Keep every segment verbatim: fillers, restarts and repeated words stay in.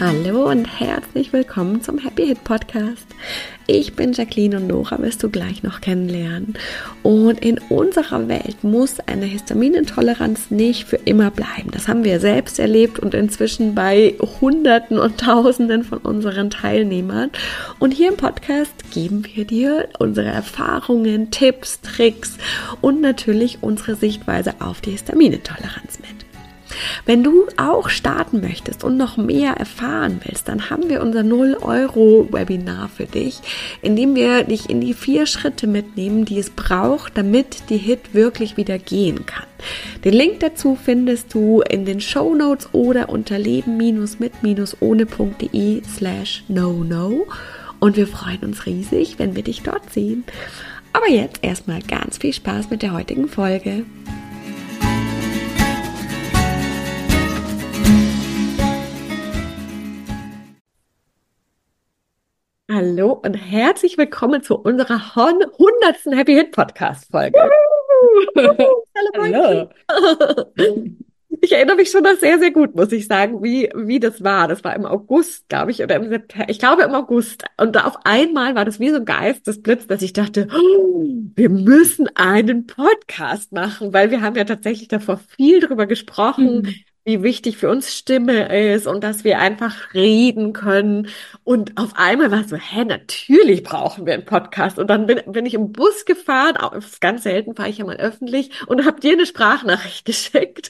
Hallo und herzlich willkommen zum Happy Hit Podcast. Ich bin Jacqueline und Nora wirst du gleich noch kennenlernen. Und in unserer Welt muss eine Histaminintoleranz nicht für immer bleiben. Das haben wir selbst erlebt und inzwischen bei Hunderten und Tausenden von unseren Teilnehmern. Und hier im Podcast geben wir dir unsere Erfahrungen, Tipps, Tricks und natürlich unsere Sichtweise auf die Histaminintoleranz mit. Wenn du auch starten möchtest und noch mehr erfahren willst, dann haben wir unser null Euro Webinar für dich, in dem wir dich in die vier Schritte mitnehmen, die es braucht, damit die Hit wirklich wieder gehen kann. Den Link dazu findest du in den Shownotes oder unter leben-mit-ohne.de slash no no und wir freuen uns riesig, wenn wir dich dort sehen. Aber jetzt erstmal ganz viel Spaß mit der heutigen Folge. Hallo und herzlich willkommen zu unserer hundertsten Happy Hit Podcast Folge. Hallo. Ich erinnere mich schon noch sehr, sehr gut, muss ich sagen, wie, wie das war. Das war im August, glaube ich, oder im September. Ich glaube im August. Und da auf einmal war das wie so ein Geistesblitz, dass ich dachte, oh, wir müssen einen Podcast machen, weil wir haben ja tatsächlich davor viel drüber gesprochen, Mhm. wie wichtig für uns Stimme ist und dass wir einfach reden können. Und auf einmal war es so, hä, natürlich brauchen wir einen Podcast. Und dann bin, bin ich im Bus gefahren, auch ganz selten fahre ich ja mal öffentlich, und habe dir eine Sprachnachricht geschickt.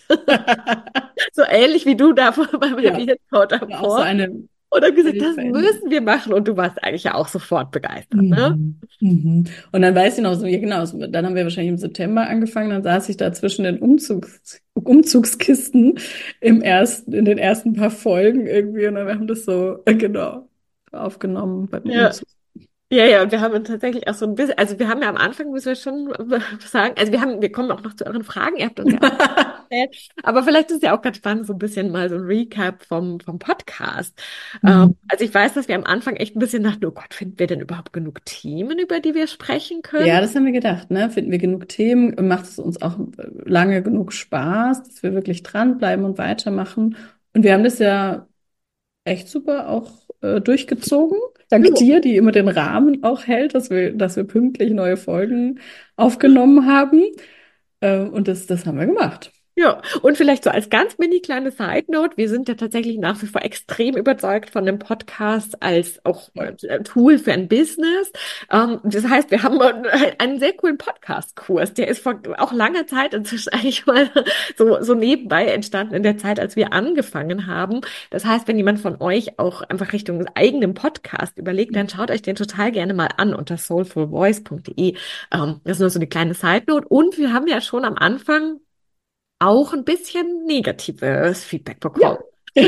So ähnlich wie du da beim Ja, Happy Hit Code auch so davor. eine, Und dann gesagt, eine das Veränderung. müssen wir machen. Und du warst eigentlich ja auch sofort begeistert, ne? Mhm. Mhm. Und dann weiß ich noch, so, ja, genau, so, dann haben wir wahrscheinlich im September angefangen, dann saß ich da zwischen den Umzugs, Umzugskisten im ersten, in den ersten paar Folgen irgendwie und dann haben wir das so, äh, genau, aufgenommen beim Ja. Umzug. Ja, ja, und wir haben uns tatsächlich auch so ein bisschen, also wir haben ja am Anfang, müssen wir schon sagen, also wir haben, wir kommen auch noch zu euren Fragen, ihr habt uns ja auch erzählt, aber vielleicht ist ja auch ganz spannend, so ein bisschen mal so ein Recap vom, vom Podcast. Ähm, Mhm. also ich weiß, dass wir am Anfang echt ein bisschen dachten, oh Gott, finden wir denn überhaupt genug Themen, über die wir sprechen können? Ja, das haben wir gedacht, ne? Finden wir genug Themen? Macht es uns auch lange genug Spaß, dass wir wirklich dranbleiben und weitermachen? Und wir haben das ja echt super auch äh, durchgezogen. Dank Ja. dir, die immer den Rahmen auch hält, dass wir, dass wir pünktlich neue Folgen aufgenommen haben. Äh, und das, das haben wir gemacht. Ja, und vielleicht so als ganz mini kleine Side Note, wir sind ja tatsächlich nach wie vor extrem überzeugt von dem Podcast als auch Ja. äh, Tool für ein Business. Ähm, das heißt, wir haben äh, einen sehr coolen Podcast-Kurs, der ist vor auch langer Zeit inzwischen eigentlich mal so, so nebenbei entstanden in der Zeit, als wir angefangen haben. Das heißt, wenn jemand von euch auch einfach Richtung eigenem Podcast überlegt, dann schaut euch den total gerne mal an unter soulful voice punkt de. Ähm, das ist nur so eine kleine Side Note. Und wir haben ja schon am Anfang auch ein bisschen negatives Feedback bekommen. Ja.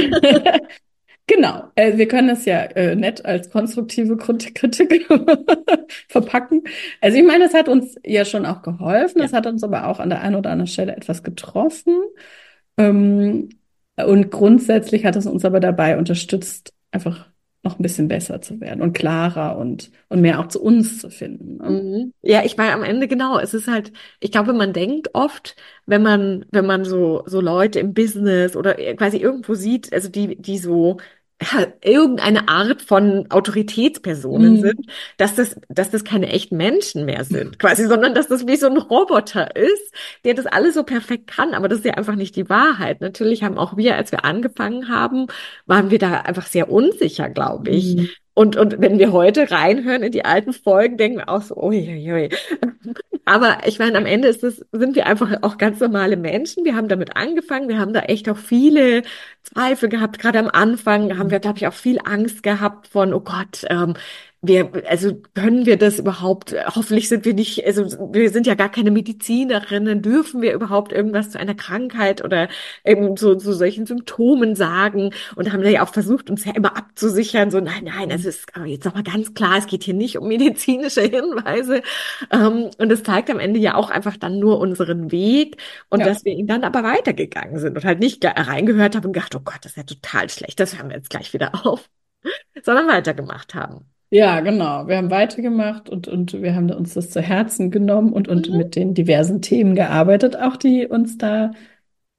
Genau. Äh, wir können das ja äh, nett als konstruktive Kritik Kritik verpacken. Also ich meine, es hat uns ja schon auch geholfen. Ja. Es hat uns aber auch an der einen oder anderen Stelle etwas getroffen. Ähm, und grundsätzlich hat es uns aber dabei unterstützt, einfach noch ein bisschen besser zu werden und klarer und, und mehr auch zu uns zu finden. Ne? Mhm. Ja, ich meine, am Ende genau, es ist halt, ich glaube, man denkt oft, wenn man, wenn man so, so Leute im Business oder quasi irgendwo sieht, also die, die so ja, irgendeine Art von Autoritätspersonen sind, Mhm. dass das, dass das keine echten Menschen mehr sind, quasi, sondern dass das wie so ein Roboter ist, der das alles so perfekt kann. Aber das ist ja einfach nicht die Wahrheit. Natürlich haben auch wir, als wir angefangen haben, waren wir da einfach sehr unsicher, glaube ich. Mhm. Und, und wenn wir heute reinhören in die alten Folgen, denken wir auch so, uiuiui. Aber ich meine, am Ende ist es, sind wir einfach auch ganz normale Menschen. Wir haben damit angefangen. Wir haben da echt auch viele Zweifel gehabt. Gerade am Anfang haben wir, glaube ich, auch viel Angst gehabt von, oh Gott, ähm, wir, also können wir das überhaupt? Hoffentlich sind wir nicht, also wir sind ja gar keine Medizinerinnen. Dürfen wir überhaupt irgendwas zu einer Krankheit oder eben so zu solchen Symptomen sagen? Und haben wir ja auch versucht, uns ja immer abzusichern. So, nein, nein, es ist aber jetzt nochmal ganz klar, es geht hier nicht um medizinische Hinweise. Ähm, und es zeigt am Ende ja auch einfach dann nur unseren Weg und Ja. dass wir ihn dann aber weitergegangen sind und halt nicht gleich reingehört haben und gedacht, oh Gott, das ist ja total schlecht, das hören wir jetzt gleich wieder auf, sondern weitergemacht haben. Ja, genau. Wir haben weitergemacht und, und wir haben uns das zu Herzen genommen und, und Mhm. mit den diversen Themen gearbeitet, auch die uns da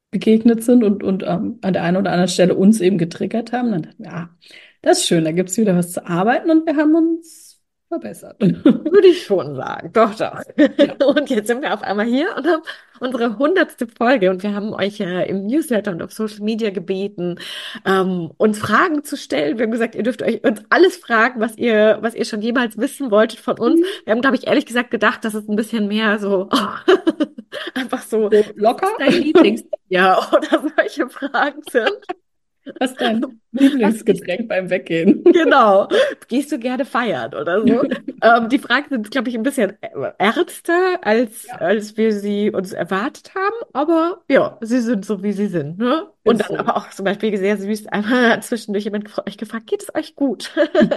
begegnet sind und, und ähm, an der einen oder anderen Stelle uns eben getriggert haben. Dann dachten wir, ja, das ist schön, da gibt es wieder was zu arbeiten und wir haben uns verbessert. Würde ich schon sagen. Doch, doch. Ja. Und jetzt sind wir auf einmal hier und haben unsere hundertste Folge und wir haben euch äh, im Newsletter und auf Social Media gebeten, ähm, uns Fragen zu stellen. Wir haben gesagt, ihr dürft euch uns alles fragen, was ihr, was ihr schon jemals wissen wolltet von uns. Wir haben, glaube ich, ehrlich gesagt gedacht, dass es ein bisschen mehr so einfach so, So was locker. ist dein Lieblingstier oder solche Fragen sind. Was ist dein Was gehst Lieblingsgetränk beim Weggehen? Genau. Gehst du gerne feiern oder so? Ähm, die Fragen sind, glaube ich, ein bisschen ernster, als, Ja, als wir sie uns erwartet haben. Aber ja, sie sind so, wie sie sind. Ne? Und ist dann so. aber auch zum Beispiel sehr süß, einmal zwischendurch jemand gefra- euch gefragt, geht es euch gut?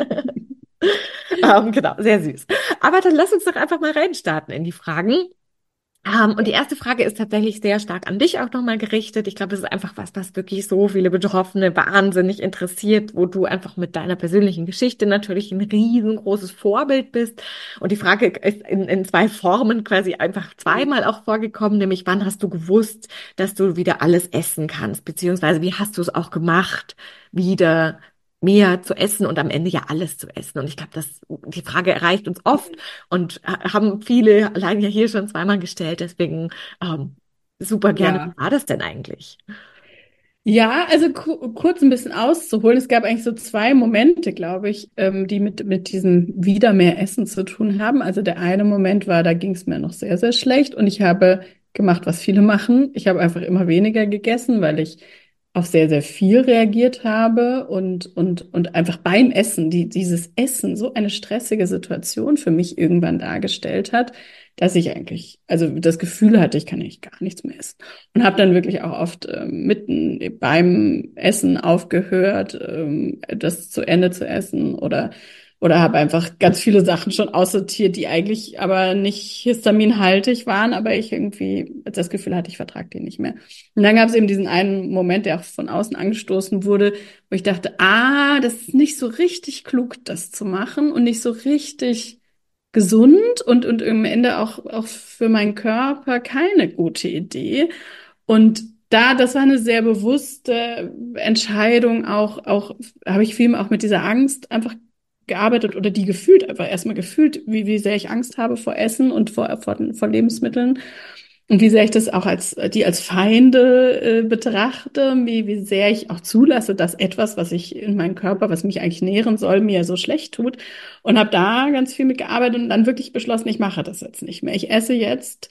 Ähm, genau, sehr süß. Aber dann lass uns doch einfach mal reinstarten in die Fragen. Ähm, und die erste Frage ist tatsächlich sehr stark an dich auch nochmal gerichtet. Ich glaube, es ist einfach was, was wirklich so viele Betroffene wahnsinnig interessiert, wo du einfach mit deiner persönlichen Geschichte natürlich ein riesengroßes Vorbild bist. Und die Frage ist in, in zwei Formen quasi einfach zweimal auch vorgekommen, nämlich wann hast du gewusst, dass du wieder alles essen kannst, beziehungsweise wie hast du es auch gemacht, wieder mehr zu essen und am Ende ja alles zu essen. Und ich glaube, das, die Frage erreicht uns oft und ha- haben viele allein ja hier schon zweimal gestellt. Deswegen ähm, super gerne. Wie Ja. war das denn eigentlich? Ja, also ku kurz ein bisschen auszuholen. Es gab eigentlich so zwei Momente, glaube ich, ähm, die mit, mit diesem wieder mehr Essen zu tun haben. Also der eine Moment war, da ging es mir noch sehr, sehr schlecht und ich habe gemacht, was viele machen. Ich habe einfach immer weniger gegessen, weil ich auf sehr, sehr viel reagiert habe und, und, und einfach beim Essen, die, dieses Essen so eine stressige Situation für mich irgendwann dargestellt hat, dass ich eigentlich, also das Gefühl hatte, ich kann eigentlich gar nichts mehr essen. Und habe dann wirklich auch oft äh, mitten beim Essen aufgehört, ähm, das zu Ende zu essen oder oder habe einfach ganz viele Sachen schon aussortiert, die eigentlich aber nicht histaminhaltig waren, aber ich irgendwie das Gefühl hatte, ich vertrage die nicht mehr. Und dann gab es eben diesen einen Moment, der auch von außen angestoßen wurde, wo ich dachte, ah, das ist nicht so richtig klug, das zu machen und nicht so richtig gesund und, und im Ende auch, auch für meinen Körper keine gute Idee. Und da, das war eine sehr bewusste Entscheidung, auch, auch, habe ich viel auch mit dieser Angst einfach gearbeitet oder die gefühlt, einfach erstmal gefühlt, wie, wie sehr ich Angst habe vor Essen und vor, vor, vor Lebensmitteln. Und wie sehr ich das auch als, die als Feinde äh, betrachte, wie, wie sehr ich auch zulasse, dass etwas, was ich in meinem Körper, was mich eigentlich nähren soll, mir so schlecht tut. Und habe da ganz viel mitgearbeitet und dann wirklich beschlossen, ich mache das jetzt nicht mehr. Ich esse jetzt,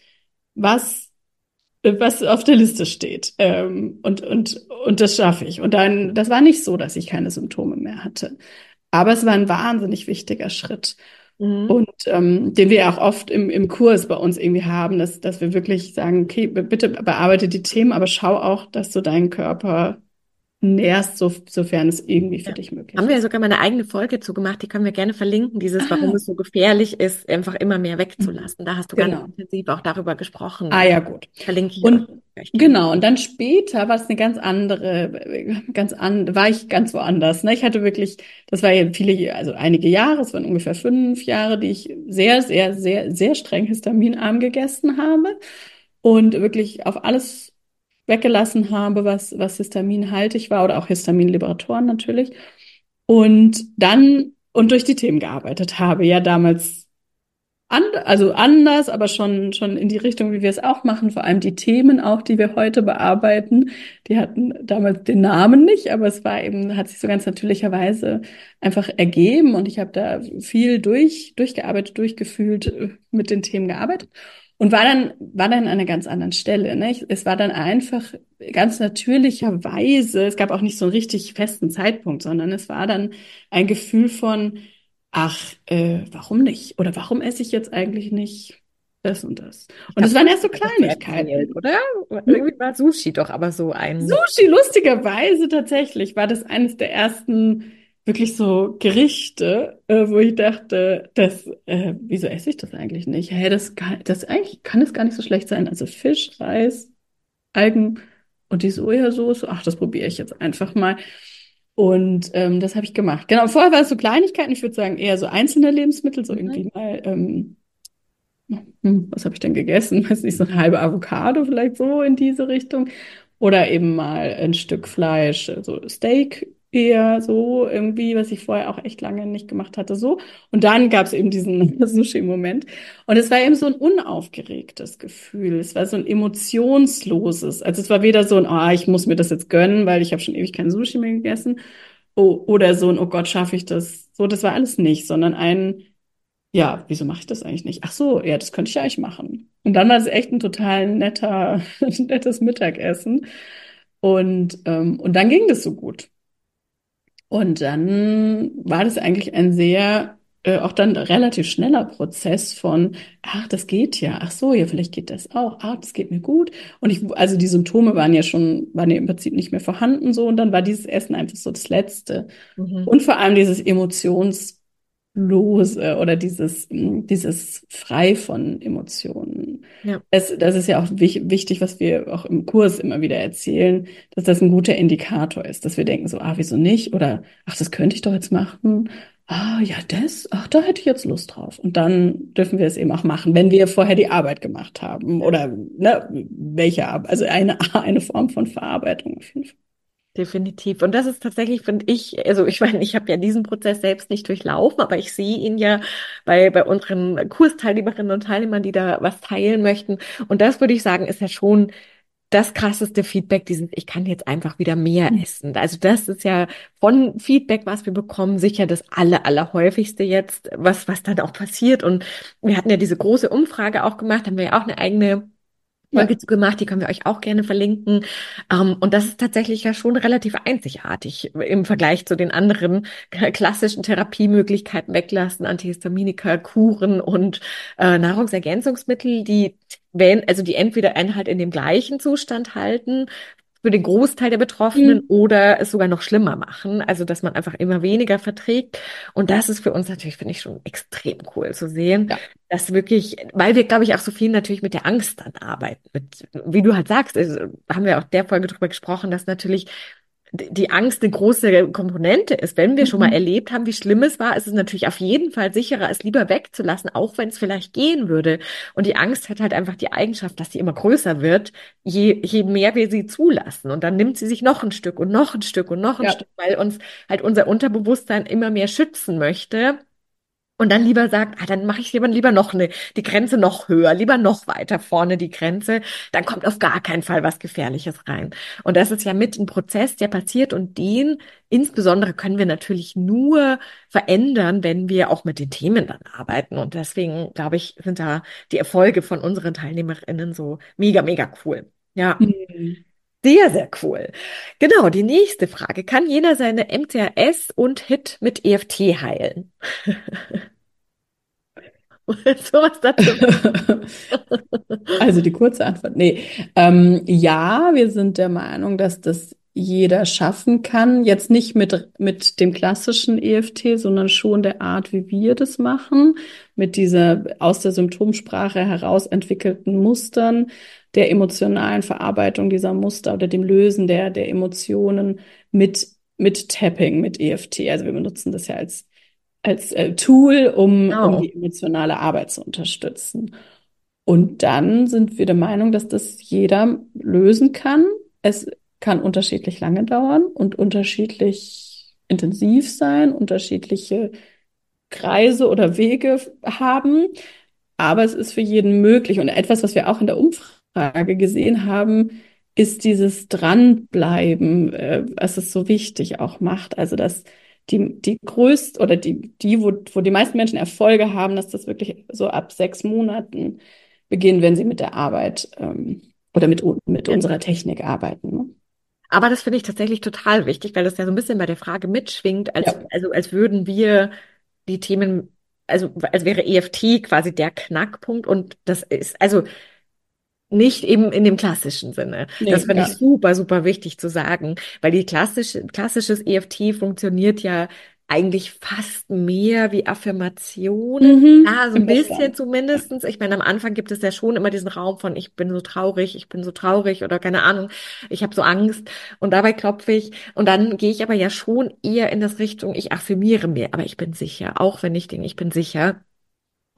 was, äh, was auf der Liste steht. Ähm, und, und, und das schaffe ich. Und dann, das war nicht so, dass ich keine Symptome mehr hatte. Aber es war ein wahnsinnig wichtiger Schritt. Mhm. Und ähm, den wir ja auch oft im, im Kurs bei uns irgendwie haben, dass, dass wir wirklich sagen, okay, bitte bearbeite die Themen, aber schau auch, dass du deinen Körper nährst, so, sofern es irgendwie für Ja. dich Haben möglich wir ja ist. sogar mal eine eigene Folge zugemacht, die können wir gerne verlinken, dieses, warum Ah, es so gefährlich ist, einfach immer mehr mhm. wegzulassen. Da hast du ganz Genau. intensiv auch darüber gesprochen Ah und ja, gut. verlinke ich euch, Und euch gerne. genau, und dann später war es eine ganz andere, ganz an, war ich ganz woanders. Ne? Ich hatte wirklich, das war ja viele, also einige Jahre, es waren ungefähr fünf Jahre, die ich sehr, sehr, sehr, sehr streng histaminarm gegessen habe und wirklich auf alles weggelassen habe, was, was histaminhaltig war oder auch Histaminliberatoren natürlich. Und dann und durch die Themen gearbeitet habe. Ja, damals an, also anders, aber schon, schon in die Richtung, wie wir es auch machen. Vor allem die Themen auch, die wir heute bearbeiten, die hatten damals den Namen nicht, aber es war eben, hat sich so ganz natürlicherweise einfach ergeben und ich habe da viel durch, durchgearbeitet, durchgefühlt, äh, mit den Themen gearbeitet und war dann, war dann an einer ganz anderen Stelle. Ne? Ich, es war dann einfach ganz natürlicherweise, es gab auch nicht so einen richtig festen Zeitpunkt, sondern es war dann ein Gefühl von, ach, äh, warum nicht? Oder warum esse ich jetzt eigentlich nicht das und das? Ich Und glaube, es du waren hast erst so das so erzählt, Kleinigkeiten. oder? Hm? Irgendwie war Sushi doch aber so ein. Sushi, lustigerweise tatsächlich, war das eines der ersten wirklich so Gerichte, äh, wo ich dachte, das, äh, wieso esse ich das eigentlich nicht? Hä, das kann, das eigentlich kann es gar nicht so schlecht sein. Also Fisch, Reis, Algen und die Sojasauce. Ach, das probiere ich jetzt einfach mal. Und ähm, das habe ich gemacht. Genau, vorher war es so Kleinigkeiten, ich würde sagen eher so einzelne Lebensmittel, so Mhm. irgendwie mal, ähm, hm, was habe ich denn gegessen? Weiß nicht, so eine halbe Avocado vielleicht so in diese Richtung. Oder eben mal ein Stück Fleisch, so Steak eher so irgendwie, was ich vorher auch echt lange nicht gemacht hatte, so. Und dann gab es eben diesen Sushi-Moment. Und es war eben so ein unaufgeregtes Gefühl. Es war so ein emotionsloses. Also es war weder so ein, ah, ich muss mir das jetzt gönnen, weil ich habe schon ewig kein Sushi mehr gegessen. Oh, oder so ein, oh Gott, schaffe ich das? So, das war alles nicht, sondern ein, ja, wieso mache ich das eigentlich nicht? Ach so, ja, das könnte ich ja eigentlich machen. Und dann war es echt ein total netter, nettes Mittagessen. Und, ähm, und dann ging das so gut. Und dann war das eigentlich ein sehr, äh, auch dann relativ schneller Prozess von, ach, das geht ja, ach so, ja, vielleicht geht das auch, ach, das geht mir gut. Und ich, also die Symptome waren ja schon, waren ja im Prinzip nicht mehr vorhanden so. Und dann war dieses Essen einfach so das Letzte. Mhm. Und vor allem dieses Emotions lose oder dieses, mm, dieses frei von Emotionen. Ja. Das, das ist ja auch wich- wichtig, was wir auch im Kurs immer wieder erzählen, dass das ein guter Indikator ist, dass wir denken so, ah, wieso nicht? Oder, ach, das könnte ich doch jetzt machen. Ah, ja, das, ach, da hätte ich jetzt Lust drauf. Und dann dürfen wir es eben auch machen, wenn wir vorher die Arbeit gemacht haben oder, ne, welche Arbeit, also eine, eine Form von Verarbeitung auf jeden Fall. Definitiv. Und das ist tatsächlich, finde ich, also ich meine, ich habe ja diesen Prozess selbst nicht durchlaufen, aber ich sehe ihn ja bei, bei unseren Kursteilnehmerinnen und Teilnehmern, die da was teilen möchten. Und das würde ich sagen, ist ja schon das krasseste Feedback, dieses, ich kann jetzt einfach wieder mehr essen. Also das ist ja von Feedback, was wir bekommen, sicher das aller, allerhäufigste jetzt, was, was dann auch passiert. Und wir hatten ja diese große Umfrage auch gemacht, haben wir ja auch eine eigene Folge Ja. zu gemacht, die können wir euch auch gerne verlinken. Ähm, und das ist tatsächlich ja schon relativ einzigartig im Vergleich zu den anderen klassischen Therapiemöglichkeiten, weglassen, Antihistaminika, Kuren und äh, Nahrungsergänzungsmittel, die wenn, also die entweder einen halt in dem gleichen Zustand halten für den Großteil der Betroffenen Mhm. oder es sogar noch schlimmer machen, also dass man einfach immer weniger verträgt. Und das ist für uns natürlich, finde ich, schon extrem cool zu sehen, Ja. dass wirklich, weil wir, glaube ich, auch so viel natürlich mit der Angst dann arbeiten. Mit, wie du halt sagst, also, haben wir auch der Folge drüber gesprochen, dass natürlich die Angst eine große Komponente ist. Wenn wir schon mal Mhm. erlebt haben, wie schlimm es war, ist es natürlich auf jeden Fall sicherer, es lieber wegzulassen, auch wenn es vielleicht gehen würde. Und die Angst hat halt einfach die Eigenschaft, dass sie immer größer wird, je, je mehr wir sie zulassen. Und dann nimmt sie sich noch ein Stück und noch ein Stück und noch ein Ja. Stück, weil uns halt unser Unterbewusstsein immer mehr schützen möchte. Und dann lieber sagt, ah, dann mache ich lieber, lieber noch eine, die Grenze noch höher, lieber noch weiter vorne die Grenze, dann kommt auf gar keinen Fall was Gefährliches rein. Und das ist ja mit ein Prozess, der passiert und den insbesondere können wir natürlich nur verändern, wenn wir auch mit den Themen dann arbeiten. Und deswegen, glaube ich, sind da die Erfolge von unseren TeilnehmerInnen so mega, mega cool. Ja. Mhm. Sehr, sehr cool. Genau, die nächste Frage. Kann jeder seine M C R S und H I T mit E F T heilen? Sowas dazu. Also die kurze Antwort, nee. Ähm, ja, wir sind der Meinung, dass das jeder schaffen kann. Jetzt nicht mit, mit dem klassischen E F T, sondern schon der Art, wie wir das machen, mit dieser aus der Symptomsprache heraus entwickelten Mustern, der emotionalen Verarbeitung dieser Muster oder dem Lösen der, der Emotionen mit, mit Tapping, mit E F T. Also wir benutzen das ja als, als äh, Tool, um, um Genau. die emotionale Arbeit zu unterstützen. Und dann sind wir der Meinung, dass das jeder lösen kann. Es kann unterschiedlich lange dauern und unterschiedlich intensiv sein, unterschiedliche Kreise oder Wege haben. Aber es ist für jeden möglich. Und etwas, was wir auch in der Umfrage gesehen haben, ist dieses Dranbleiben, äh, was es so wichtig auch macht. Also, dass die, die größt oder die, die wo, wo die meisten Menschen Erfolge haben, dass das wirklich so ab sechs Monaten beginnen, wenn sie mit der Arbeit ähm, oder mit, mit unserer Technik arbeiten. Ne? Aber das finde ich tatsächlich total wichtig, weil das ja so ein bisschen bei der Frage mitschwingt, als, Ja. also als würden wir die Themen, also als wäre E F T quasi der Knackpunkt und das ist, also nicht eben in dem klassischen Sinne. Das Nee, finde gar ich nicht. super, super wichtig zu sagen, weil die klassische, klassisches E F T funktioniert ja eigentlich fast mehr wie Affirmationen. Mhm. Ja, so ein Im bisschen Verstand. Ja. zumindestens. Ich meine, am Anfang gibt es ja schon immer diesen Raum von ich bin so traurig, ich bin so traurig oder keine Ahnung, ich habe so Angst und dabei klopfe ich und dann gehe ich aber ja schon eher in das Richtung, ich affirmiere mir, aber ich bin sicher, auch wenn ich denke, ich bin sicher.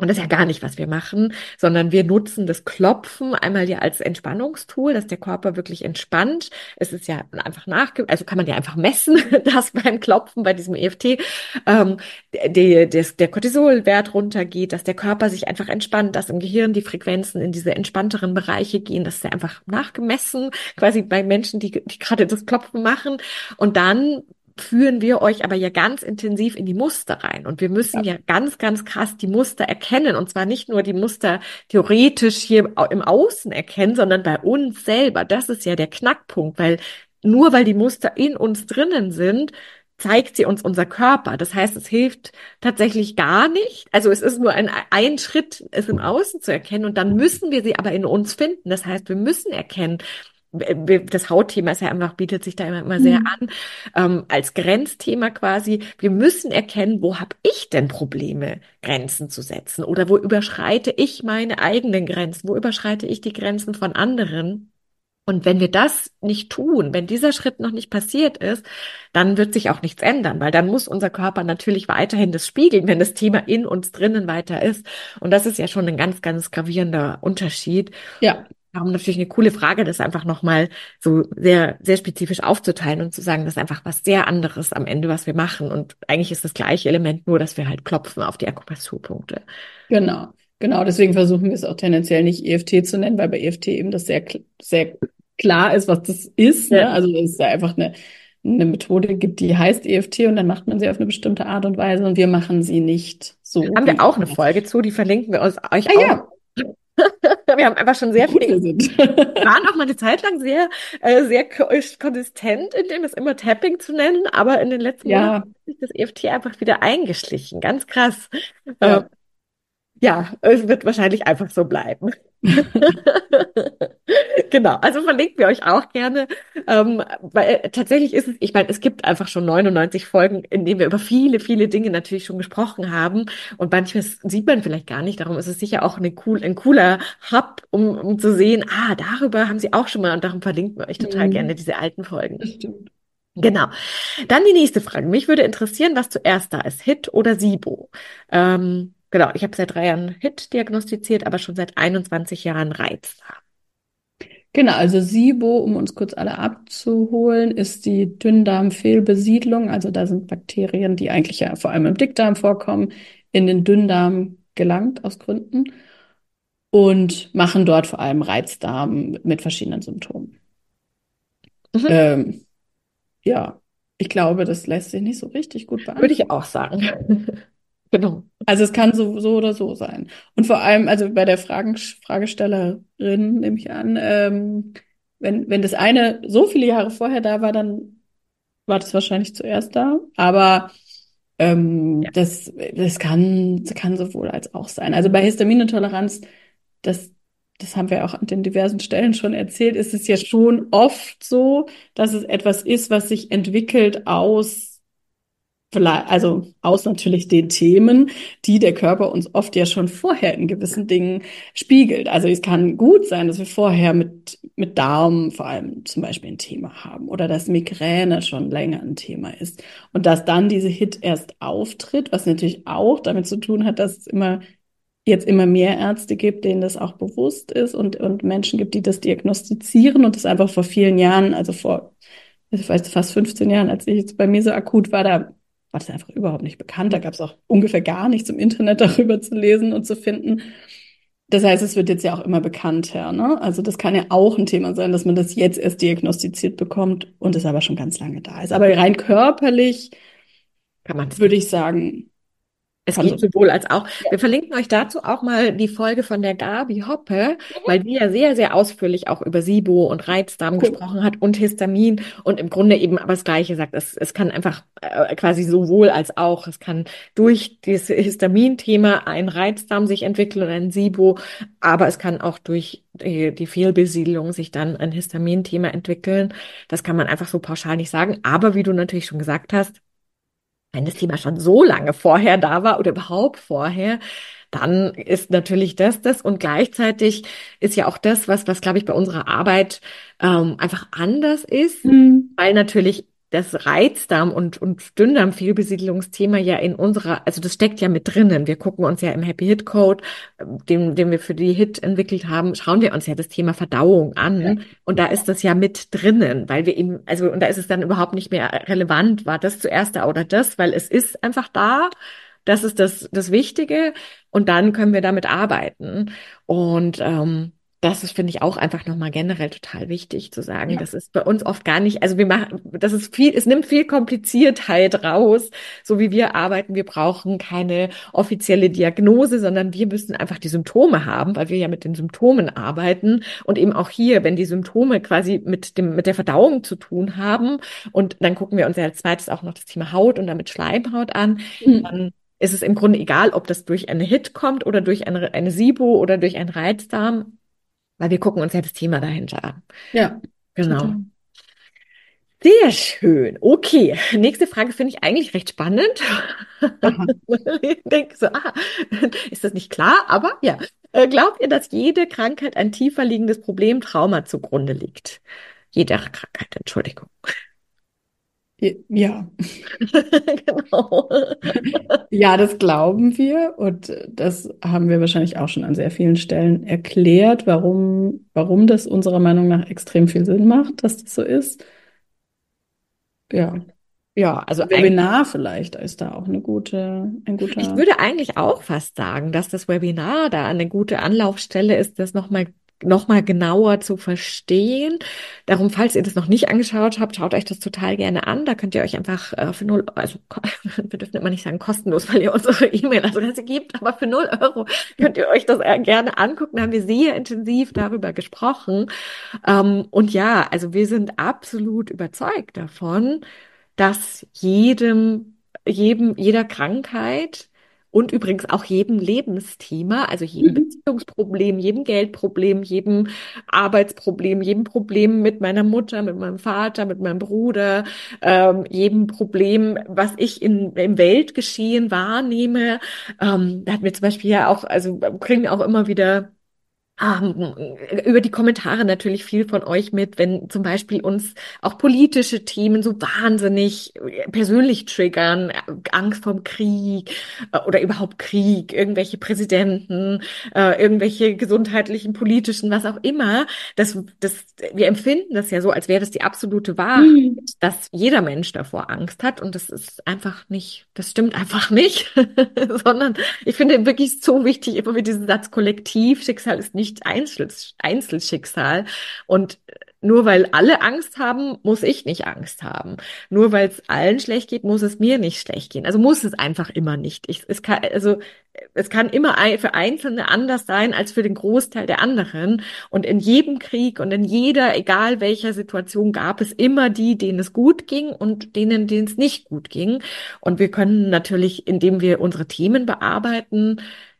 Und das ist ja gar nicht, was wir machen, sondern wir nutzen das Klopfen einmal ja als Entspannungstool, dass der Körper wirklich entspannt. Es ist ja einfach nachge, also kann man ja einfach messen, dass beim Klopfen, bei diesem E F T, ähm, die, des, der Cortisolwert runtergeht, dass der Körper sich einfach entspannt, dass im Gehirn die Frequenzen in diese entspannteren Bereiche gehen. Das ist ja einfach nachgemessen, quasi bei Menschen, die, die gerade das Klopfen machen. Und dann führen wir euch aber ja ganz intensiv in die Muster rein. Und wir müssen Ja. ja ganz, ganz krass die Muster erkennen. Und zwar nicht nur die Muster theoretisch hier im Außen erkennen, sondern bei uns selber. Das ist ja der Knackpunkt, weil nur weil die Muster in uns drinnen sind, zeigt sie uns unser Körper. Das heißt, es hilft tatsächlich gar nicht. Also es ist nur ein, ein Schritt, es im Außen zu erkennen. Und dann müssen wir sie aber in uns finden. Das heißt, wir müssen erkennen, das Hautthema ist ja einfach, bietet sich da immer, immer sehr Mhm. an, ähm, als Grenzthema quasi. Wir müssen erkennen, wo habe ich denn Probleme, Grenzen zu setzen? Oder wo überschreite ich meine eigenen Grenzen? Wo überschreite ich die Grenzen von anderen? Und wenn wir das nicht tun, wenn dieser Schritt noch nicht passiert ist, dann wird sich auch nichts ändern, weil dann muss unser Körper natürlich weiterhin das spiegeln, wenn das Thema in uns drinnen weiter ist. Und das ist ja schon ein ganz, ganz gravierender Unterschied. Ja, Darum natürlich eine coole Frage, das einfach nochmal so sehr, sehr spezifisch aufzuteilen und zu sagen, das ist einfach was sehr anderes am Ende, was wir machen. Und eigentlich ist das gleiche Element, nur dass wir halt klopfen auf die Akupressurpunkte. genau. Genau, deswegen versuchen wir es auch tendenziell nicht E F T zu nennen, weil bei E F T eben das sehr, kl- sehr klar ist, was das ist. Ne? Ja. Also es ist ja einfach eine, eine Methode gibt, die heißt E F T und dann macht man sie auf eine bestimmte Art und Weise und wir machen sie nicht so Haben wir wie. auch eine Folge zu, die verlinken wir uns, Ah euch auch. ja, Wir haben einfach schon wie sehr gut viel, wir sind. waren auch mal eine Zeit lang sehr, äh, sehr ko- konsistent in dem, es immer Tapping zu nennen, aber in den letzten Monaten Ja, hat sich das E F T einfach wieder eingeschlichen. Ganz krass. Äh, ja. ja, es wird wahrscheinlich einfach so bleiben. Genau, also verlinken wir euch auch gerne, ähm, weil äh, tatsächlich ist es, ich meine, es gibt einfach schon neunundneunzig Folgen, in denen wir über viele, viele Dinge natürlich schon gesprochen haben und manches sieht man vielleicht gar nicht, darum ist es sicher auch eine cool, ein cooler Hub, um, um zu sehen, ah, darüber haben sie auch schon mal und darum verlinken wir euch total gerne Mhm. diese alten Folgen. Das stimmt. Genau. Dann die nächste Frage. Mich würde interessieren, was zuerst da ist, Hit oder SIBO? Ähm, genau, ich habe seit drei Jahren Hit diagnostiziert, aber schon seit einundzwanzig Jahren Reizdarm. Genau, also SIBO, um uns kurz alle abzuholen, ist die Dünndarmfehlbesiedlung. Also da sind Bakterien, die eigentlich ja vor allem im Dickdarm vorkommen, in den Dünndarm gelangt aus Gründen und machen dort vor allem Reizdarm mit verschiedenen Symptomen. Mhm. Ähm, ja, ich glaube, das lässt sich nicht so richtig gut Würde ich beantworten. auch sagen. Genau. Also es kann so, so oder so sein. Und vor allem, also bei der Fragen, Fragestellerin nehme ich an, ähm, wenn, wenn das eine so viele Jahre vorher da war, dann war das wahrscheinlich zuerst da. Aber Ja. ähm, das, das kann, das kann sowohl als auch sein. Also bei Histaminintoleranz, das, das haben wir auch an den diversen Stellen schon erzählt, ist es ja schon oft so, dass es etwas ist, was sich entwickelt aus vielleicht, also aus natürlich den Themen, die der Körper uns oft ja schon vorher in gewissen Dingen spiegelt. Also es kann gut sein, dass wir vorher mit, mit Darm vor allem zum Beispiel ein Thema haben oder dass Migräne schon länger ein Thema ist und dass dann diese Hit erst auftritt, was natürlich auch damit zu tun hat, dass es immer jetzt immer mehr Ärzte gibt, denen das auch bewusst ist und, und Menschen gibt, die das diagnostizieren und das einfach vor vielen Jahren, also vor ich weiß, fast fünfzehn Jahren, als ich jetzt bei mir so akut war, da war das einfach überhaupt nicht bekannt. Da gab es auch ungefähr gar nichts im Internet darüber zu lesen und zu finden. Das heißt, es wird jetzt ja auch immer bekannter, ne? Also das kann ja auch ein Thema sein, dass man das jetzt erst diagnostiziert bekommt und es aber schon ganz lange da ist. Aber rein körperlich Kann man das würde ich sagen, Es kann geht so. sowohl als auch. Ja, Wir verlinken euch dazu auch mal die Folge von der Gabi Hoppe, weil die ja sehr, sehr ausführlich auch über SIBO und Reizdarm cool. gesprochen hat und Histamin und im Grunde eben aber das Gleiche sagt. Es, es kann einfach äh, quasi sowohl als auch. Es kann durch dieses Histamin-Thema ein Reizdarm sich entwickeln und ein SIBO, aber es kann auch durch die, die Fehlbesiedlung sich dann ein Histamin-Thema entwickeln. Das kann man einfach so pauschal nicht sagen. Aber wie du natürlich schon gesagt hast, wenn das Thema schon so lange vorher da war oder überhaupt vorher, dann ist natürlich das das und gleichzeitig ist ja auch das, was, was glaube ich bei unserer Arbeit ähm, einfach anders ist, Hm. weil natürlich das Reizdarm- und, und Dünndarmfehlbesiedelungsthema ja in unserer, also das steckt ja mit drinnen. Wir gucken uns ja im Happy Hit Code, den, den wir für die Hit entwickelt haben, schauen wir uns ja das Thema Verdauung Ja. an. Und da ist das ja mit drinnen, weil wir eben, also, und da ist es dann überhaupt nicht mehr relevant, war das zuerst da oder das, weil es ist einfach da. Das ist das, das Wichtige. Und dann können wir damit arbeiten. Und, ähm, das ist, finde ich, auch einfach nochmal generell total wichtig zu sagen. Ja. Das ist bei uns oft gar nicht, also wir machen, das ist viel, es nimmt viel Kompliziertheit raus, so wie wir arbeiten. Wir brauchen keine offizielle Diagnose, sondern wir müssen einfach die Symptome haben, weil wir ja mit den Symptomen arbeiten. Und eben auch hier, wenn die Symptome quasi mit dem, mit der Verdauung zu tun haben, und dann gucken wir uns ja als zweites auch noch das Thema Haut und damit Schleimhaut an, Mhm. dann ist es im Grunde egal, ob das durch eine Hit kommt oder durch eine, eine SIBO oder durch einen Reizdarm. Weil wir gucken uns ja das Thema dahinter an. Ja, Genau. total. Sehr schön. Okay. Nächste Frage finde ich eigentlich recht spannend. Aha. Ich denke so, ah, ist das nicht klar? Aber ja. Äh, Glaubt ihr, dass jede Krankheit ein tiefer liegendes Problem, Trauma zugrunde liegt? Jede Krankheit, Entschuldigung. Ja. Genau. Ja, das glauben wir und das haben wir wahrscheinlich auch schon an sehr vielen Stellen erklärt, warum, warum das unserer Meinung nach extrem viel Sinn macht, dass das so ist. Ja, Ja, also eigentlich. Webinar vielleicht ist da auch eine gute, ein Ich guter. würde eigentlich auch fast sagen, dass das Webinar da eine gute Anlaufstelle ist, das nochmal noch mal genauer zu verstehen. Darum, falls ihr das noch nicht angeschaut habt, schaut euch das total gerne an. Da könnt ihr euch einfach äh, für null, also wir dürfen immer nicht sagen kostenlos, weil ihr unsere E-Mail-Adresse gebt, aber für null Euro könnt ihr euch das äh, gerne angucken. Da haben wir sehr intensiv darüber gesprochen. Ähm, und ja, also wir sind absolut überzeugt davon, dass jedem, jedem, jeder Krankheit und übrigens auch jedem Lebensthema, also jedem Mhm. Beziehungsproblem, jedem Geldproblem, jedem Arbeitsproblem, jedem Problem mit meiner Mutter, mit meinem Vater, mit meinem Bruder, ähm, jedem Problem, was ich in, im Weltgeschehen wahrnehme. Ähm, da hatten wir zum Beispiel ja auch, also kriegen auch immer wieder ähm, über die Kommentare natürlich viel von euch mit, wenn zum Beispiel uns auch politische Themen so wahnsinnig persönlich triggern, Angst vorm Krieg äh, oder überhaupt Krieg, irgendwelche Präsidenten, äh, irgendwelche gesundheitlichen, politischen, was auch immer. Das, das, wir empfinden das ja so, als wäre das die absolute Wahrheit, Mhm. dass jeder Mensch davor Angst hat und das ist einfach nicht, das stimmt einfach nicht, sondern ich finde wirklich so wichtig, immer wieder diesen Satz Kollektivschicksal ist nicht Einzel Einzelschicksal. Und nur weil alle Angst haben, muss ich nicht Angst haben. Nur weil es allen schlecht geht, muss es mir nicht schlecht gehen. Also muss es einfach immer nicht. Ich, es kann, also es kann immer ein, für Einzelne anders sein als für den Großteil der anderen. Und in jedem Krieg und in jeder, egal welcher Situation, gab es immer die, denen es gut ging und denen, denen es nicht gut ging. Und wir können natürlich, indem wir unsere Themen bearbeiten,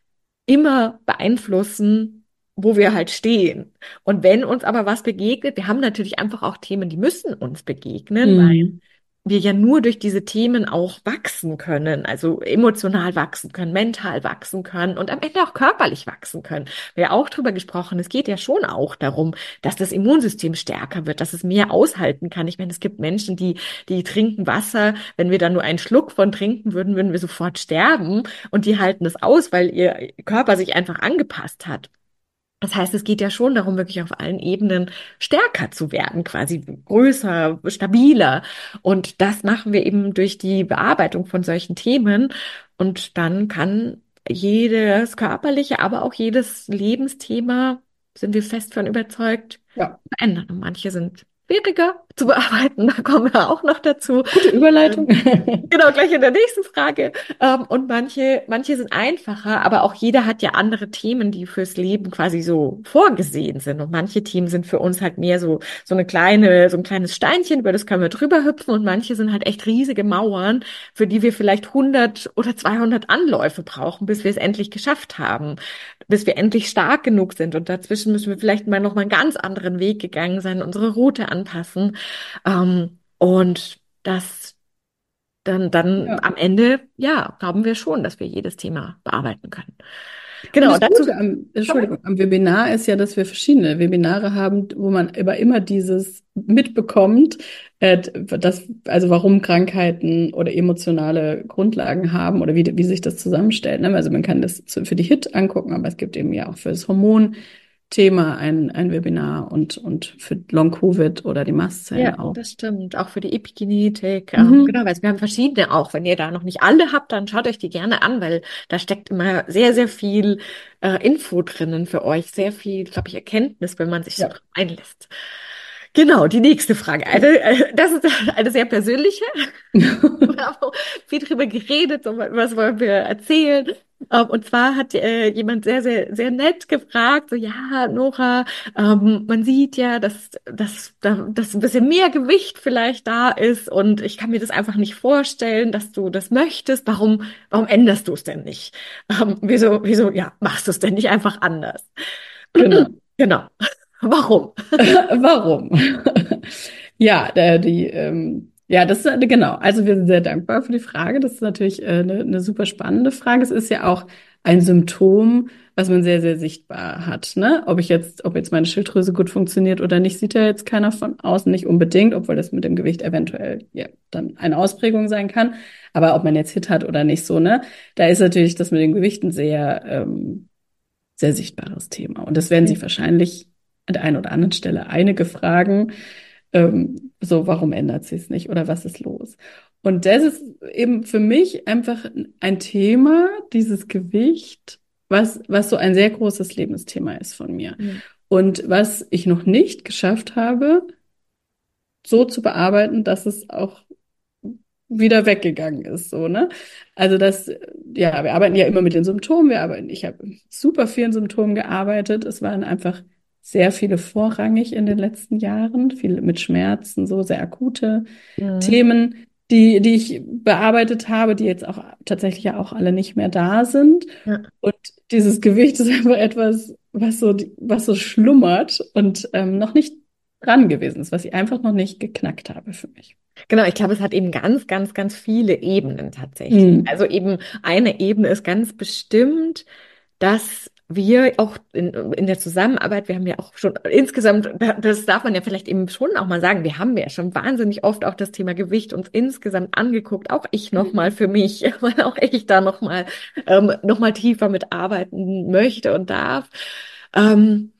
immer beeinflussen, wo wir halt stehen. Und wenn uns aber was begegnet, wir haben natürlich einfach auch Themen, die müssen uns begegnen, weil Mhm. wir ja nur durch diese Themen auch wachsen können, also emotional wachsen können, mental wachsen können und am Ende auch körperlich wachsen können. Wir haben ja auch drüber gesprochen, es geht ja schon auch darum, dass das Immunsystem stärker wird, dass es mehr aushalten kann. Ich meine, es gibt Menschen, die, die trinken Wasser, wenn wir da nur einen Schluck von trinken würden, würden wir sofort sterben und die halten es aus, weil ihr Körper sich einfach angepasst hat. Das heißt, es geht ja schon darum, wirklich auf allen Ebenen stärker zu werden, quasi größer, stabiler. Und das machen wir eben durch die Bearbeitung von solchen Themen. Und dann kann jedes körperliche, aber auch jedes Lebensthema, sind wir fest von überzeugt, Ja, verändern. Und manche sind schwieriger zu bearbeiten, da kommen wir auch noch dazu. gute Überleitung. Genau, gleich in der nächsten Frage. Ähm, und manche, manche sind einfacher, aber auch jeder hat ja andere Themen, die fürs Leben quasi so vorgesehen sind. Und manche Themen sind für uns halt mehr so, so eine kleine, so ein kleines Steinchen, über das können wir drüber hüpfen. Und manche sind halt echt riesige Mauern, für die wir vielleicht hundert oder zweihundert Anläufe brauchen, bis wir es endlich geschafft haben, bis wir endlich stark genug sind. Und dazwischen müssen wir vielleicht mal noch mal einen ganz anderen Weg gegangen sein, unsere Route anpassen. Ähm, und das dann, dann Ja. am Ende, ja, glauben wir schon, dass wir jedes Thema bearbeiten können. Und Genau, das dazu. Gute am, Entschuldigung, am Webinar ist ja, dass wir verschiedene Webinare haben, wo man aber immer dieses mitbekommt, äh, dass, also warum Krankheiten oder emotionale Grundlagen haben oder wie, wie sich das zusammenstellt. Ne? Also man kann das zu- für die H I T angucken, aber es gibt eben ja auch für das Hormonthema ein, ein Webinar und, und für Long-Covid oder die Mastzellen Ja, auch. das stimmt. Auch für die Epigenetik. Ähm, genau, Mhm. weil wir haben verschiedene auch. Wenn ihr da noch nicht alle habt, dann schaut euch die gerne an, weil da steckt immer sehr, sehr viel äh, Info drinnen für euch. Sehr viel, glaube ich, Erkenntnis, wenn man sich so Ja. drauf einlässt. Genau, die nächste Frage. Eine, äh, das ist eine sehr persönliche. Wir haben auch viel drüber geredet, so, was wollen wir erzählen. Ähm, und zwar hat äh, jemand sehr, sehr, sehr nett gefragt, so, ja, Nora, ähm, man sieht ja, dass, dass, da- dass ein bisschen mehr Gewicht vielleicht da ist und ich kann mir das einfach nicht vorstellen, dass du das möchtest. Warum, warum änderst du es denn nicht? Ähm, wieso, wieso, ja, machst du es denn nicht einfach anders? Genau. Genau. Warum? Warum? Ja, der, die, ähm, ja, das ist, genau. Also wir sind sehr dankbar für die Frage. Das ist natürlich äh, eine, eine super spannende Frage. Es ist ja auch ein Symptom, was man sehr, sehr sichtbar hat, ne? Ob ich jetzt, ob jetzt meine Schilddrüse gut funktioniert oder nicht, sieht ja jetzt keiner von außen nicht unbedingt, obwohl das mit dem Gewicht eventuell ja dann eine Ausprägung sein kann. Aber ob man jetzt H I T hat oder nicht so, ne? Da ist natürlich das mit dem Gewicht ein sehr, ähm, sehr sichtbares Thema. Und das werden sich wahrscheinlich an der einen oder anderen Stelle einige fragen, ähm, so, warum ändert sie es nicht oder was ist los? Und das ist eben für mich einfach ein Thema, dieses Gewicht, was, was so ein sehr großes Lebensthema ist von mir. Mhm. Und was ich noch nicht geschafft habe, so zu bearbeiten, dass es auch wieder weggegangen ist, so, ne? Also das, ja, wir arbeiten ja immer mit den Symptomen, wir arbeiten, ich habe super vielen Symptomen gearbeitet. Es waren einfach sehr viele vorrangig in den letzten Jahren, viele mit Schmerzen, so sehr akute Mhm. Themen, die, die ich bearbeitet habe, die jetzt auch tatsächlich ja auch alle nicht mehr da sind. Ja. Und dieses Gewicht ist einfach etwas, was so, was so schlummert und ähm, noch nicht dran gewesen ist, was ich einfach noch nicht geknackt habe für mich. Genau, ich glaube, es hat eben ganz, ganz, ganz viele Ebenen tatsächlich. Mhm. Also eben eine Ebene ist ganz bestimmt, dass wir auch in, in der Zusammenarbeit, wir haben ja auch schon insgesamt, das darf man ja vielleicht eben schon auch mal sagen, wir haben ja schon wahnsinnig oft auch das Thema Gewicht uns insgesamt angeguckt, auch ich nochmal Mhm. für mich, weil auch ich da nochmal ähm, noch mal tiefer mitarbeiten möchte und darf. Ähm,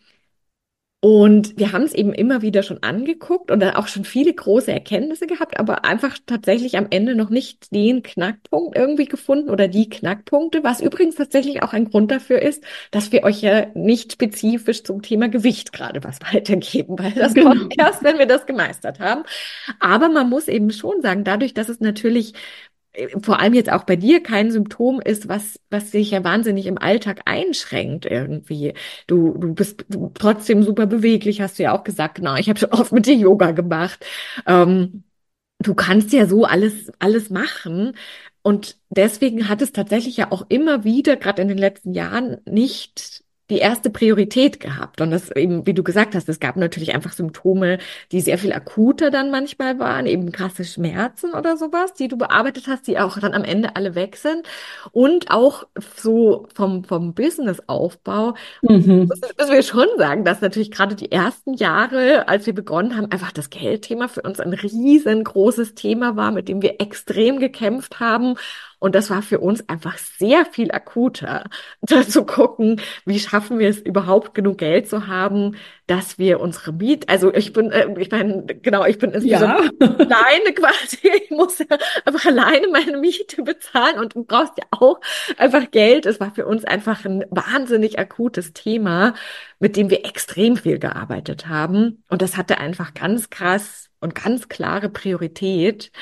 und wir haben es eben immer wieder schon angeguckt und dann auch schon viele große Erkenntnisse gehabt, aber einfach tatsächlich am Ende noch nicht den Knackpunkt irgendwie gefunden oder die Knackpunkte, was übrigens tatsächlich auch ein Grund dafür ist, dass wir euch ja nicht spezifisch zum Thema Gewicht gerade was weitergeben, weil das kommt Genau. erst, wenn wir das gemeistert haben. Aber man muss eben schon sagen, dadurch, dass es natürlich äh, vor allem jetzt auch bei dir kein Symptom ist, was, was dich ja wahnsinnig im Alltag einschränkt irgendwie. Du, du bist trotzdem super beweglich, hast du ja auch gesagt. Genau, ich habe schon oft mit dir Yoga gemacht. Ähm, du kannst ja so alles, alles machen. Und deswegen hat es tatsächlich ja auch immer wieder, gerade in den letzten Jahren, nicht die erste Priorität gehabt. Und das eben, wie du gesagt hast, es gab natürlich einfach Symptome, die sehr viel akuter dann manchmal waren, eben krasse Schmerzen oder sowas, die du bearbeitet hast, die auch dann am Ende alle weg sind. Und auch so vom, vom Businessaufbau Mhm. müssen müssen wir schon sagen, dass natürlich gerade die ersten Jahre, als wir begonnen haben, einfach das Geldthema für uns ein riesengroßes Thema war, mit dem wir extrem gekämpft haben. Und das war für uns einfach sehr viel akuter, da zu gucken, wie schaffen wir es überhaupt genug Geld zu haben, dass wir unsere Miet, also ich bin, äh, ich meine, genau, ich bin insbesondere Ja. alleine quasi, ich muss ja einfach alleine meine Miete bezahlen und du brauchst ja auch einfach Geld. Es war für uns einfach ein wahnsinnig akutes Thema, mit dem wir extrem viel gearbeitet haben. Und das hatte einfach ganz krass und ganz klare Priorität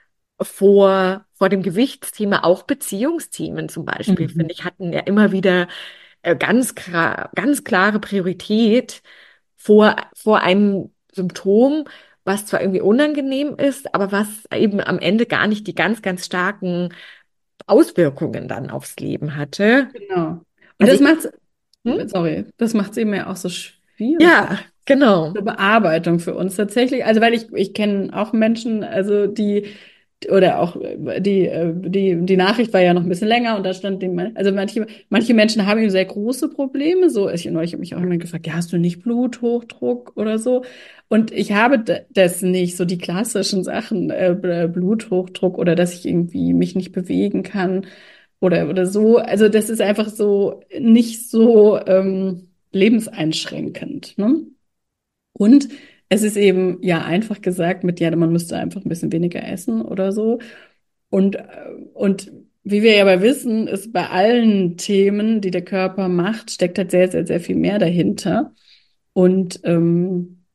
vor, vor dem Gewichtsthema. Auch Beziehungsthemen zum Beispiel, finde Mhm. ich, hatten ja immer wieder äh, ganz, klar, ganz klare Priorität vor, vor einem Symptom, was zwar irgendwie unangenehm ist, aber was eben am Ende gar nicht die ganz, ganz starken Auswirkungen dann aufs Leben hatte. Genau. Und Also das ich, macht, hm? sorry, das macht es eben ja auch so schwierig Ja, genau. zur Bearbeitung für uns tatsächlich. Also, weil ich, ich kenne auch Menschen, also die oder auch äh, die, äh, die, die Nachricht war ja noch ein bisschen länger und da stand dem, also manche, manche Menschen haben eben sehr große Probleme. So, ich neulich habe mich auch jemand gefragt, ja, hast du nicht Bluthochdruck oder so? Und ich habe d- das nicht, so die klassischen Sachen, äh, Bluthochdruck oder dass ich irgendwie mich nicht bewegen kann oder, oder so. Also das ist einfach so nicht so ähm, lebenseinschränkend, ne? Und es ist eben ja einfach gesagt mit, ja, man müsste einfach ein bisschen weniger essen oder so. Und, äh, und wie wir ja aber wissen, ist bei allen Themen, die der Körper macht, steckt halt sehr, sehr, sehr viel mehr dahinter. Und ähm,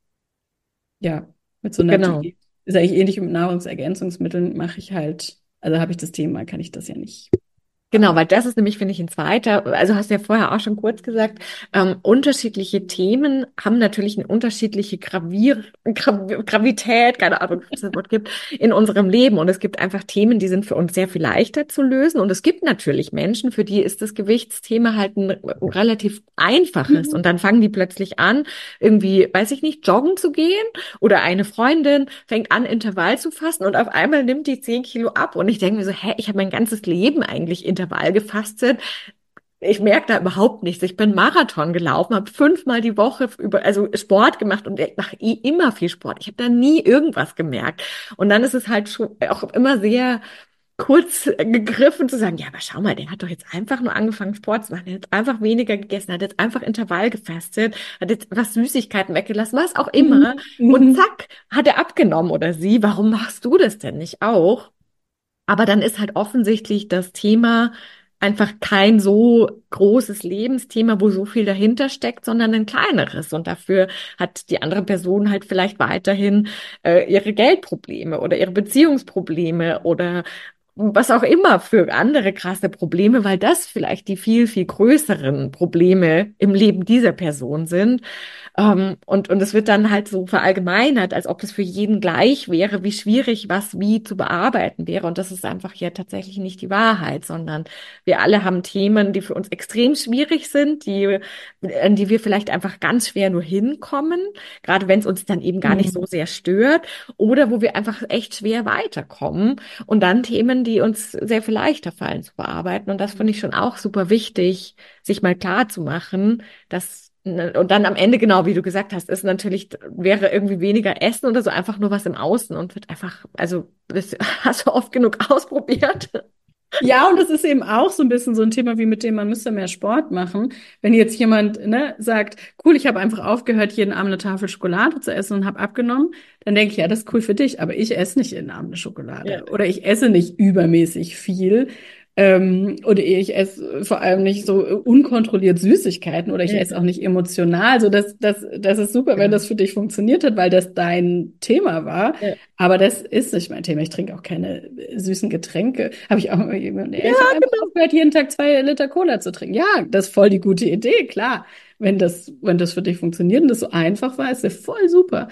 ja, mit so einer Genau. Diät, ist eigentlich ähnlich mit Nahrungsergänzungsmitteln, mache ich halt, also habe ich das Thema, kann ich das ja nicht Genau, weil bearbeiten. das ist nämlich, finde ich, ein zweiter, also hast du ja vorher auch schon kurz gesagt, ähm, unterschiedliche Themen haben natürlich eine unterschiedliche Gravier, Grav Gravität, keine Ahnung, ob es das Wort gibt, in unserem Leben. Und es gibt einfach Themen, die sind für uns sehr viel leichter zu lösen. Und es gibt natürlich Menschen, für die ist das Gewichtsthema halt ein, ein relativ einfaches. Mhm. Und dann fangen die plötzlich an, irgendwie, weiß ich nicht, joggen zu gehen. Oder eine Freundin fängt an, Intervall zu fasten und auf einmal nimmt die zehn Kilo ab. Und ich denke mir so, hä, ich habe mein ganzes Leben eigentlich Intervall gefastet. Ich merke da überhaupt nichts. Ich bin Marathon gelaufen, habe fünfmal die Woche über, also Sport gemacht und ich mache eh immer viel Sport. Ich habe da nie irgendwas gemerkt. Und dann ist es halt schon auch immer sehr kurz gegriffen zu sagen, ja, aber schau mal, der hat doch jetzt einfach nur angefangen, Sport zu machen, der hat einfach weniger gegessen, hat jetzt einfach Intervall gefastet, hat jetzt was Süßigkeiten weggelassen, was auch immer. Mhm. Und Mhm. zack, hat er abgenommen oder sie. Warum machst du das denn nicht auch? Aber dann ist halt offensichtlich das Thema einfach kein so großes Lebensthema, wo so viel dahinter steckt, sondern ein kleineres. Und dafür hat die andere Person halt vielleicht weiterhin äh, ihre Geldprobleme oder ihre Beziehungsprobleme oder was auch immer für andere krasse Probleme, weil das vielleicht die viel, viel größeren Probleme im Leben dieser Person sind. Ähm, und, und es wird dann halt so verallgemeinert, als ob es für jeden gleich wäre, wie schwierig was wie zu bearbeiten wäre. Und das ist einfach hier tatsächlich nicht die Wahrheit, sondern wir alle haben Themen, die für uns extrem schwierig sind, die, an die wir vielleicht einfach ganz schwer nur hinkommen, gerade wenn es uns dann eben gar nicht Mhm. so sehr stört, oder wo wir einfach echt schwer weiterkommen. Und dann Themen, die uns sehr viel leichter fallen zu bearbeiten. Und das finde ich schon auch super wichtig, sich mal klar zu machen, dass und dann am Ende, genau wie du gesagt hast, ist natürlich, wäre irgendwie weniger Essen oder so einfach nur was im Außen und wird einfach, also das hast du oft genug ausprobiert. Ja, und das ist eben auch so ein bisschen so ein Thema wie mit dem, man müsste mehr Sport machen. Wenn jetzt jemand, ne, sagt, cool, ich habe einfach aufgehört, jeden Abend eine Tafel Schokolade zu essen und habe abgenommen, dann denke ich, ja, das ist cool für dich, aber ich esse nicht jeden Abend eine Ja, Schokolade oder ich esse nicht übermäßig viel. Ähm, oder ich esse vor allem nicht so unkontrolliert Süßigkeiten oder ich esse ja, auch nicht emotional. So, das, das, das ist super, wenn genau. das für dich funktioniert hat, weil das dein Thema war. Ja, Aber das ist nicht mein Thema. Ich trinke auch keine süßen Getränke. Habe ich auch immer jemand, ja, ja, ich habe einfach genau. aufgehört, jeden Tag zwei Liter Cola zu trinken. Ja, das ist voll die gute Idee, klar. Wenn das, wenn das für dich funktioniert und das so einfach war, ist ja voll super.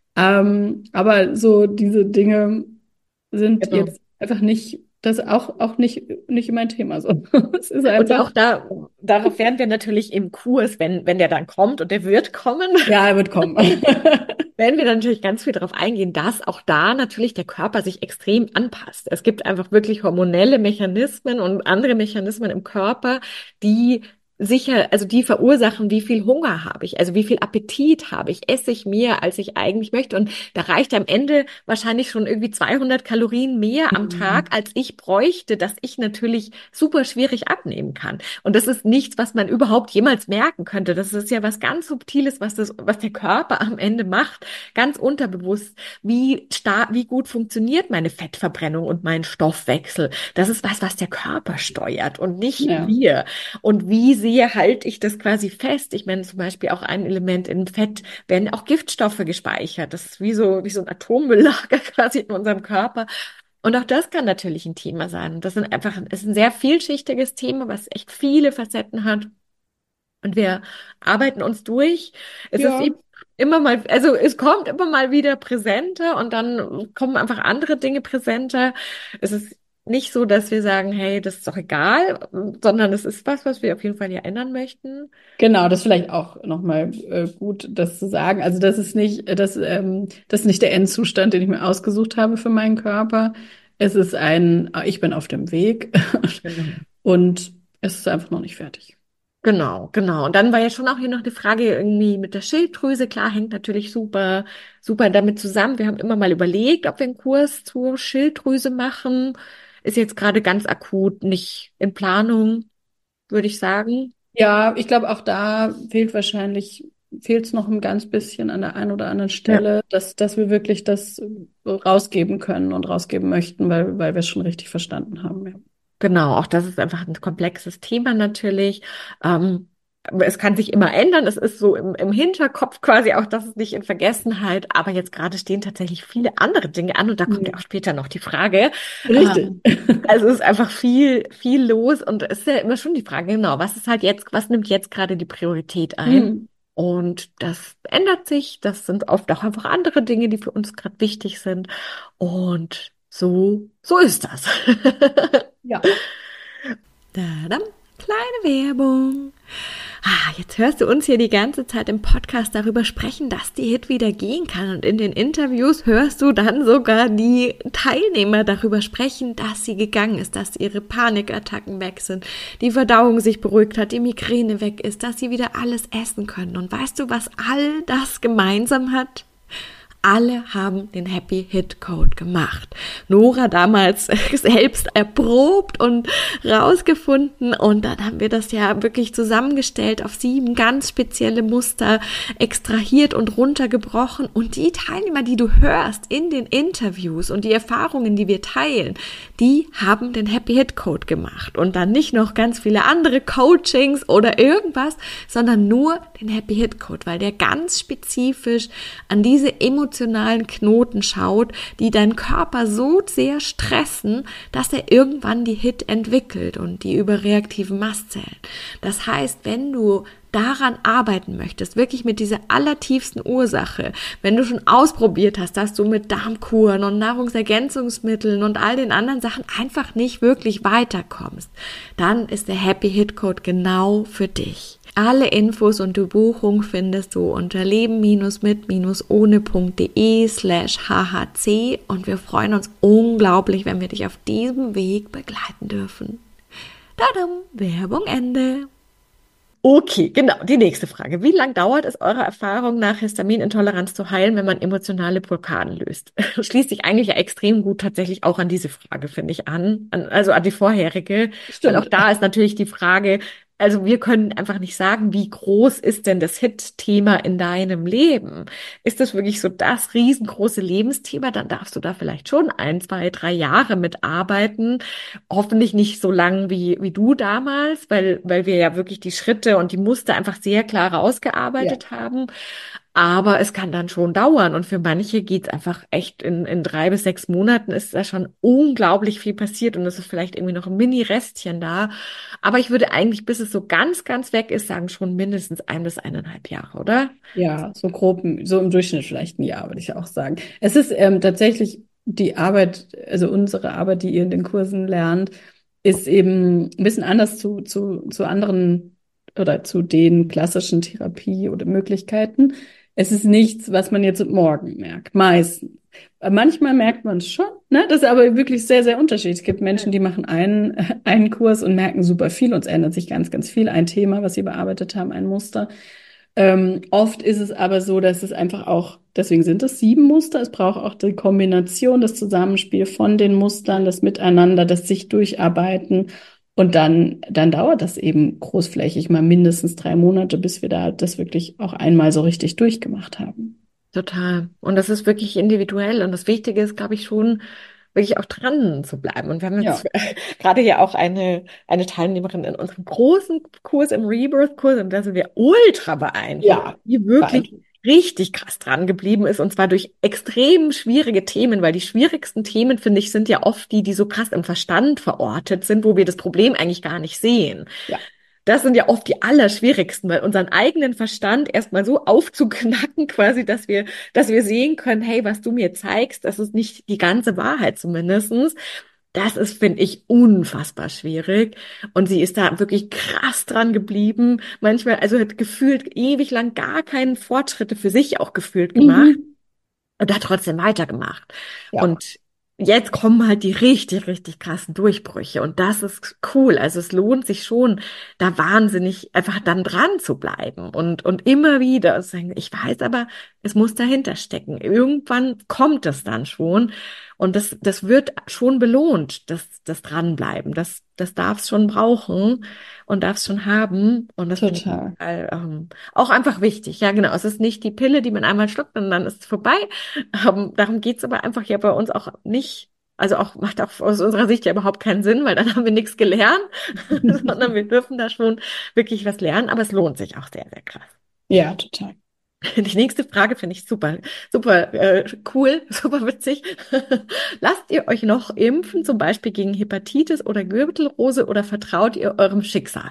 Ähm, aber so diese Dinge sind Genau. jetzt einfach nicht, das auch, auch nicht, nicht mein Thema. So. Es ist Und einfach, auch da, darauf werden wir natürlich im Kurs, wenn, wenn der dann kommt und der wird kommen, ja, er wird kommen. werden wir dann natürlich ganz viel darauf eingehen, dass auch da natürlich der Körper sich extrem anpasst. Es gibt einfach wirklich hormonelle Mechanismen und andere Mechanismen im Körper, die sicher, also die verursachen, wie viel Hunger habe ich, also wie viel Appetit habe ich, esse ich mehr, als ich eigentlich möchte. Und da reicht am Ende wahrscheinlich schon irgendwie zweihundert Kalorien mehr am Tag, als ich bräuchte, dass ich natürlich super schwierig abnehmen kann. Und das ist nichts, was man überhaupt jemals merken könnte. Das ist ja was ganz Subtiles, was das, was der Körper am Ende macht, ganz unterbewusst. Wie stark, wie gut funktioniert meine Fettverbrennung und mein Stoffwechsel? Das ist was, was der Körper steuert und nicht Ja, wir. Und wie sehr halte ich das quasi fest? Ich meine, zum Beispiel auch ein Element in Fett werden auch Giftstoffe gespeichert. Das ist wie so, wie so ein Atommülllager quasi in unserem Körper. Und auch das kann natürlich ein Thema sein. Und das sind einfach, es ist ein sehr vielschichtiges Thema, was echt viele Facetten hat. Und wir arbeiten uns durch. Es ist ja. eben immer mal, also es kommt immer mal wieder präsenter und dann kommen einfach andere Dinge präsenter. Es ist nicht so, dass wir sagen, hey, das ist doch egal, sondern es ist was, was wir auf jeden Fall ja ändern möchten. Genau, das ist vielleicht auch nochmal äh, gut, das zu sagen. Also das ist nicht, das, ähm, das ist nicht der Endzustand, den ich mir ausgesucht habe für meinen Körper. Es ist ein, ich bin auf dem Weg Genau. und es ist einfach noch nicht fertig. Genau, genau. Und dann war ja schon auch hier noch die Frage irgendwie mit der Schilddrüse. Klar, hängt natürlich super, super damit zusammen. Wir haben immer mal überlegt, ob wir einen Kurs zur Schilddrüse machen. Ist jetzt gerade ganz akut nicht in Planung, würde ich sagen. Ja, ich glaube, auch da fehlt wahrscheinlich, fehlt es noch ein ganz bisschen an der einen oder anderen Ja. Stelle, dass, dass wir wirklich das rausgeben können und rausgeben möchten, weil, weil wir es schon richtig verstanden haben. Ja. Genau, auch das ist einfach ein komplexes Thema natürlich. Ähm, aber es kann sich immer ändern. Es ist so im, im Hinterkopf quasi auch, dass es nicht in Vergessenheit. Aber jetzt gerade stehen tatsächlich viele andere Dinge an und da kommt ja auch Mhm. später noch die Frage. Richtig. Ähm, also es ist einfach viel, viel los und es ist ja immer schon die Frage, genau, was ist halt jetzt, was nimmt jetzt gerade die Priorität ein? Mhm. Und das ändert sich. Das sind oft auch einfach andere Dinge, die für uns gerade wichtig sind. Und so, so ist das. Ja. Tadam, kleine Werbung. Ah, jetzt hörst du uns hier die ganze Zeit im Podcast darüber sprechen, dass die Hit wieder gehen kann. Und in den Interviews hörst du dann sogar die Teilnehmer darüber sprechen, dass sie gegangen ist, dass ihre Panikattacken weg sind, die Verdauung sich beruhigt hat, die Migräne weg ist, dass sie wieder alles essen können. Und weißt du, was all das gemeinsam hat? Alle haben den Happy Hit Code gemacht. Nora damals selbst erprobt und rausgefunden und dann haben wir das ja wirklich zusammengestellt auf sieben ganz spezielle Muster, extrahiert und runtergebrochen und die Teilnehmer, die du hörst in den Interviews und die Erfahrungen, die wir teilen, die haben den Happy Hit Code gemacht und dann nicht noch ganz viele andere Coachings oder irgendwas, sondern nur den Happy Hit Code, weil der ganz spezifisch an diese Emotionen emotionalen Knoten schaut, die deinen Körper so sehr stressen, dass er irgendwann die Hit entwickelt und die überreaktiven Mastzellen. Das heißt, wenn du daran arbeiten möchtest, wirklich mit dieser allertiefsten Ursache, wenn du schon ausprobiert hast, dass du mit Darmkuren und Nahrungsergänzungsmitteln und all den anderen Sachen einfach nicht wirklich weiterkommst, dann ist der Happy Hit Code genau für dich. Alle Infos und die Buchung findest du unter leben-mit-ohne.de slash hhc und wir freuen uns unglaublich, wenn wir dich auf diesem Weg begleiten dürfen. Tadam, Werbung Ende. Okay, genau, die nächste Frage. Wie lange dauert es eurer Erfahrung nach, Histaminintoleranz zu heilen, wenn man emotionale Blockaden löst? Schließt sich eigentlich ja extrem gut tatsächlich auch an diese Frage, finde ich, an, an, also an die vorherige, weil auch Stimmt. da ist natürlich die Frage, also wir können einfach nicht sagen, wie groß ist denn das Hit-Thema in deinem Leben? Ist das wirklich so das riesengroße Lebensthema? Dann darfst du da vielleicht schon ein, zwei, drei Jahre mitarbeiten. Hoffentlich nicht so lang wie, wie du damals, weil, weil wir ja wirklich die Schritte und die Muster einfach sehr klar Ja. rausgearbeitet haben. Aber es kann dann schon dauern. Und für manche geht's einfach echt in, in drei bis sechs Monaten ist da schon unglaublich viel passiert und es ist vielleicht irgendwie noch ein Mini-Restchen da. Aber ich würde eigentlich, bis es so ganz, ganz weg ist, sagen schon mindestens ein bis eineinhalb Jahre, oder? Ja, so grob, so im Durchschnitt vielleicht ein Jahr, würde ich auch sagen. Es ist ähm, tatsächlich die Arbeit, also unsere Arbeit, die ihr in den Kursen lernt, ist eben ein bisschen anders zu, zu, zu anderen oder zu den klassischen Therapie- oder Möglichkeiten. Es ist nichts, was man jetzt morgen merkt, meistens. Manchmal merkt man es schon, ne? Das ist aber wirklich sehr, sehr unterschiedlich. Es gibt Menschen, die machen einen, einen Kurs und merken super viel und es ändert sich ganz, ganz viel. Ein Thema, was sie bearbeitet haben, ein Muster. Ähm, oft ist es aber so, dass es einfach auch, deswegen sind es sieben Muster, es braucht auch die Kombination, das Zusammenspiel von den Mustern, das Miteinander, das sich durcharbeiten und dann, dann dauert das eben großflächig mal mindestens drei Monate, bis wir da das wirklich auch einmal so richtig durchgemacht haben. Total. Und das ist wirklich individuell. Und das Wichtige ist, glaube ich, schon, wirklich auch dran zu bleiben. Und wir haben Ja, jetzt gerade ja auch eine, eine Teilnehmerin in unserem großen Kurs, im Rebirth-Kurs, und da sind wir ultra beeindruckt, ja, die wirklich beeindruckend. richtig krass dran geblieben ist. Und zwar durch extrem schwierige Themen, weil die schwierigsten Themen, finde ich, sind ja oft die, die so krass im Verstand verortet sind, wo wir das Problem eigentlich gar nicht sehen. Ja. Das sind ja oft die allerschwierigsten, weil unseren eigenen Verstand erstmal so aufzuknacken, quasi, dass wir, dass wir sehen können, hey, was du mir zeigst, das ist nicht die ganze Wahrheit zumindestens. Das ist, finde ich, unfassbar schwierig. Und sie ist da wirklich krass dran geblieben. Manchmal, also hat gefühlt ewig lang gar keinen Fortschritte für sich auch gefühlt gemacht Mhm. und hat trotzdem weitergemacht. Ja. Und jetzt kommen halt die richtig, richtig krassen Durchbrüche und das ist cool. Also es lohnt sich schon, da wahnsinnig einfach dann dran zu bleiben und, und immer wieder zu sagen, ich weiß aber, es muss dahinter stecken. Irgendwann kommt es dann schon und das, das wird schon belohnt, das, das Dranbleiben. Das, das darf es schon brauchen und darf es schon haben und das finde ich Total. total, ähm, auch einfach wichtig. Ja, genau. Es ist nicht die Pille, die man einmal schluckt und dann ist es vorbei. Ähm, darum geht's aber einfach ja bei uns auch nicht. Also auch macht auch aus unserer Sicht ja überhaupt keinen Sinn, weil dann haben wir nichts gelernt, sondern wir dürfen da schon wirklich was lernen, aber es lohnt sich auch sehr, sehr krass. Ja, total. Die nächste Frage finde ich super, super äh, cool, super witzig. Lasst ihr euch noch impfen, zum Beispiel gegen Hepatitis oder Gürtelrose, oder vertraut ihr eurem Schicksal?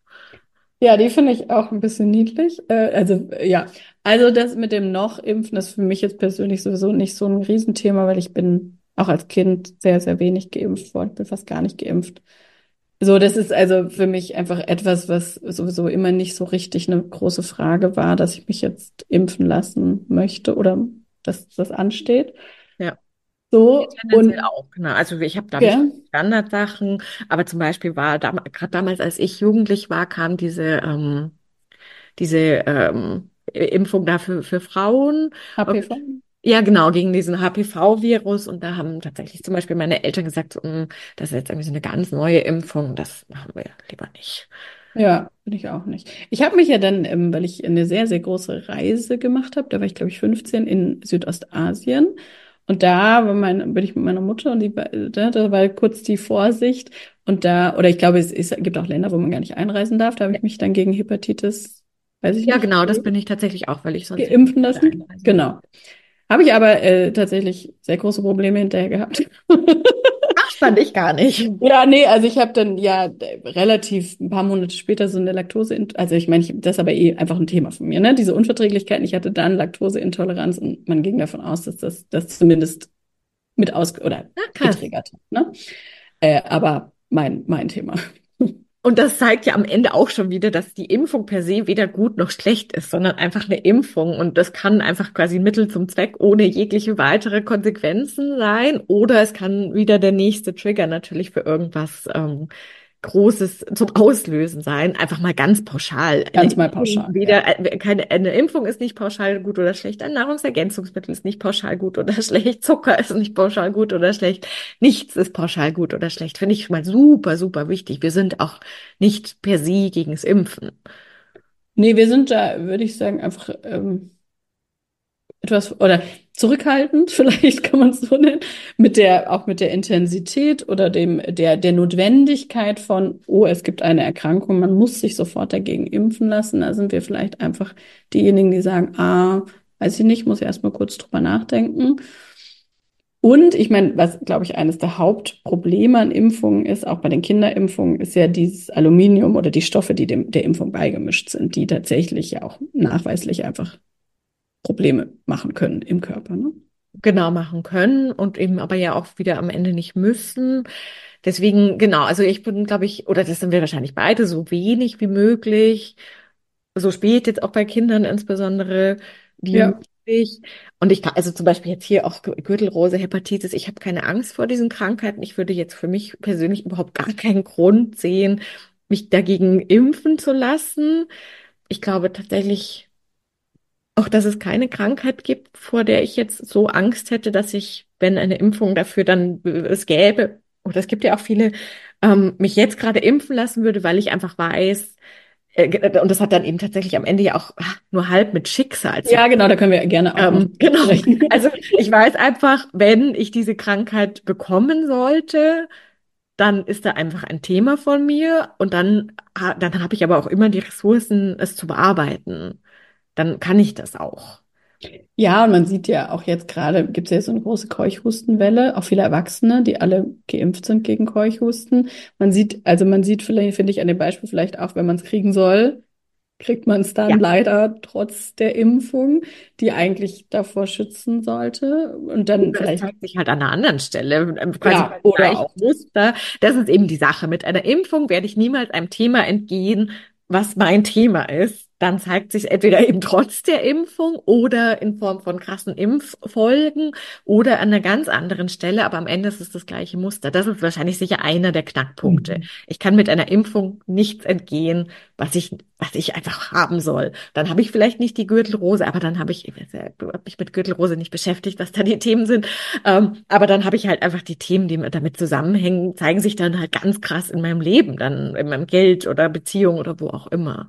Ja, die finde ich auch ein bisschen niedlich. Äh, also äh, ja, also das mit dem noch-Impfen ist für mich jetzt persönlich sowieso nicht so ein Riesenthema, weil ich bin auch als Kind sehr, sehr wenig geimpft worden, bin fast gar nicht geimpft. So, das ist also für mich einfach etwas, was sowieso immer nicht so richtig eine große Frage war, dass ich mich jetzt impfen lassen möchte oder dass das ansteht. Ja. So, Tendenziell und auch, genau. Also ich habe, da habe ich ja, Standardsachen, aber zum Beispiel war dam gerade damals, als ich jugendlich war, kam diese ähm, diese ähm, Impfung da für, für Frauen. Und, H P V. ja, genau, gegen diesen H P V-Virus. Und da haben tatsächlich zum Beispiel meine Eltern gesagt, so, "Mm, das ist jetzt irgendwie so eine ganz neue Impfung, das machen wir lieber nicht." Ja, bin ich auch nicht. Ich habe mich ja dann, ähm, weil ich eine sehr, sehr große Reise gemacht habe, da war ich, glaube ich, fünfzehn in Südostasien. Und da war mein, bin ich mit meiner Mutter und die, war- da, da war kurz die Vorsicht. Und da, oder ich glaube, es, es gibt auch Länder, wo man gar nicht einreisen darf. Da habe ich mich dann gegen Hepatitis, weiß ich Ja, nicht, genau, das bin ich tatsächlich auch, weil ich sonst ja nicht geimpfen wieder lassen. einreisen darf. Genau. Habe ich aber äh, tatsächlich sehr große Probleme hinterher gehabt. Ach, stand ich gar nicht. Ja, nee, also ich habe dann ja d- relativ ein paar Monate später so eine Laktose, also ich meine, ich, das ist aber eh einfach ein Thema von mir, ne? Diese Unverträglichkeiten, ich hatte dann Laktoseintoleranz und man ging davon aus, dass das das zumindest mit aus oder Ja, krass. getriggert hat, ne? Äh, aber mein mein Thema. Und das zeigt ja am Ende auch schon wieder, dass die Impfung per se weder gut noch schlecht ist, sondern einfach eine Impfung. Und das kann einfach quasi ein Mittel zum Zweck ohne jegliche weitere Konsequenzen sein. Oder es kann wieder der nächste Trigger natürlich für irgendwas ähm, Großes zum Auslösen sein. Einfach mal ganz pauschal. Eine Ganz mal Impfung, pauschal, ja. weder, äh, keine, eine Impfung ist nicht pauschal gut oder schlecht. Ein Nahrungsergänzungsmittel ist nicht pauschal gut oder schlecht. Zucker ist nicht pauschal gut oder schlecht. Nichts ist pauschal gut oder schlecht. Finde ich schon mal super, super wichtig. Wir sind auch nicht per se gegen das Impfen. Nee, wir sind da, würde ich sagen, einfach ähm, etwas oder zurückhaltend, vielleicht kann man es so nennen, mit der, auch mit der Intensität oder dem, der, der Notwendigkeit von, oh, es gibt eine Erkrankung, man muss sich sofort dagegen impfen lassen. Da sind wir vielleicht einfach diejenigen, die sagen, ah, weiß ich nicht, muss ich erst mal kurz drüber nachdenken. Und ich meine, was, glaube ich, eines der Hauptprobleme an Impfungen ist, auch bei den Kinderimpfungen, ist ja dieses Aluminium oder die Stoffe, die dem, der Impfung beigemischt sind, die tatsächlich ja auch nachweislich einfach Probleme machen können im Körper, ne? Genau machen können und eben aber ja auch wieder am Ende nicht müssen. Deswegen, genau, also ich bin, glaube ich, oder das sind wir wahrscheinlich beide, so wenig wie möglich, so spät jetzt auch bei Kindern insbesondere, wie Ja. möglich. Und ich kann, also zum Beispiel jetzt hier auch Gürtelrose, Hepatitis, ich habe keine Angst vor diesen Krankheiten. Ich würde jetzt für mich persönlich überhaupt gar keinen Grund sehen, mich dagegen impfen zu lassen. Ich glaube tatsächlich auch, dass es keine Krankheit gibt, vor der ich jetzt so Angst hätte, dass ich, wenn eine Impfung dafür dann äh, es gäbe, oder es gibt ja auch viele, ähm, mich jetzt gerade impfen lassen würde, weil ich einfach weiß, äh, und das hat dann eben tatsächlich am Ende ja auch ah, nur halb mit Schicksal zu Ja, genau, da können wir gerne auch noch ähm, genau. sprechen. Also ich weiß einfach, wenn ich diese Krankheit bekommen sollte, dann ist da einfach ein Thema von mir und dann, ha- dann habe ich aber auch immer die Ressourcen, es zu bearbeiten. Dann kann ich das auch. Ja, und man sieht ja auch jetzt gerade, gibt es ja so eine große Keuchhustenwelle, auch viele Erwachsene, die alle geimpft sind gegen Keuchhusten. Man sieht, also man sieht vielleicht, finde ich, an dem Beispiel vielleicht auch, wenn man es kriegen soll, kriegt man es dann Ja. leider trotz der Impfung, die eigentlich davor schützen sollte. Und dann Oder es vielleicht, zeigt sich halt an einer anderen Stelle, ähm, quasi ja, beim oder gleichen auch. Muster. Das ist eben die Sache. Mit einer Impfung werde ich niemals einem Thema entgehen, was mein Thema ist. dann zeigt sich entweder eben trotz der Impfung oder in Form von krassen Impffolgen oder an einer ganz anderen Stelle, aber am Ende ist es das gleiche Muster. Das ist wahrscheinlich sicher einer der Knackpunkte. Mhm. Ich kann mit einer Impfung nichts entgehen, was ich, was ich einfach haben soll. Dann habe ich vielleicht nicht die Gürtelrose, aber dann habe ich, ich weiß ja, du hast mich mit Gürtelrose nicht beschäftigt, was da die Themen sind, ähm, aber dann habe ich halt einfach die Themen, die damit zusammenhängen, zeigen sich dann halt ganz krass in meinem Leben, dann in meinem Geld oder Beziehung oder wo auch immer.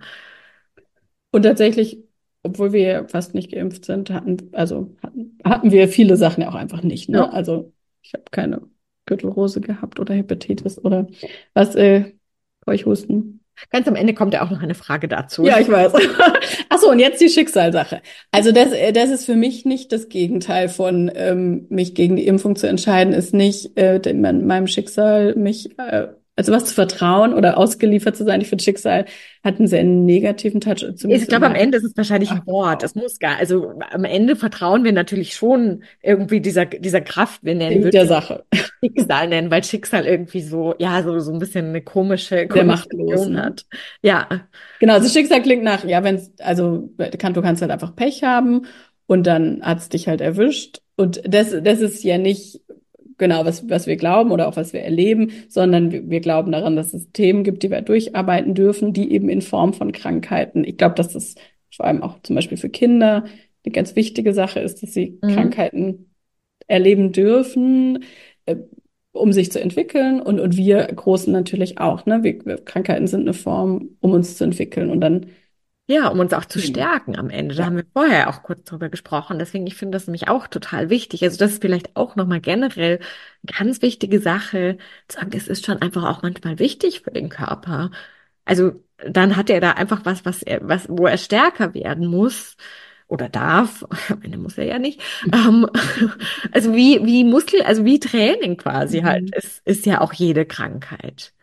Und tatsächlich, obwohl wir fast nicht geimpft sind, hatten, also hatten, hatten wir viele Sachen ja auch einfach nicht, ne? Ja. Also ich habe keine Gürtelrose gehabt oder Hepatitis oder was, äh, Keuchhusten. Ganz am Ende kommt ja auch noch eine Frage dazu. Ja, ich weiß. Ach so, und jetzt die Schicksalssache. Also das, äh, das ist für mich nicht das Gegenteil von ähm, mich gegen die Impfung zu entscheiden, ist nicht äh, dem- meinem Schicksal mich äh, also was zu vertrauen oder ausgeliefert zu sein. Ich finde, Schicksal hat einen sehr negativen Touch, Ich zumindest in glaube, am meinem Ende ist es wahrscheinlich ein Wort. Es Sprachgebrauch. muss gar, also am Ende vertrauen wir natürlich schon irgendwie dieser, dieser Kraft. Wir nennen, Wegen würde der ich Sache. Schicksal nennen, weil Schicksal irgendwie so, ja, so, so ein bisschen eine komische Sehr machtlos, Konnotation ne? hat. Ja, Genau, also Schicksal klingt nach, ja, wenn es, also kann, du kannst halt einfach Pech haben und dann hat's dich halt erwischt. Und das, das ist ja nicht genau, was, was wir glauben oder auch was wir erleben, sondern wir, wir glauben daran, dass es Themen gibt, die wir durcharbeiten dürfen, die eben in Form von Krankheiten. Ich glaube, dass das vor allem auch zum Beispiel für Kinder eine ganz wichtige Sache ist, dass sie mhm. Krankheiten erleben dürfen, äh, um sich zu entwickeln. Und, und wir Großen natürlich auch. Ne? Wir, wir, Krankheiten sind eine Form, um uns zu entwickeln. Und dann, Ja, um uns auch zu ja, stärken am Ende. Da ja. haben wir vorher auch kurz drüber gesprochen. Deswegen, ich finde das nämlich auch total wichtig. Also das ist vielleicht auch nochmal generell eine ganz wichtige Sache, zu sagen, es ist schon einfach auch manchmal wichtig für den Körper. Also dann hat er da einfach was, was er, was, wo er stärker werden muss oder darf. Am Ende muss er ja nicht. Ähm, also wie, wie Muskel, also wie Training quasi halt, Mhm. ist, ist ja auch jede Krankheit.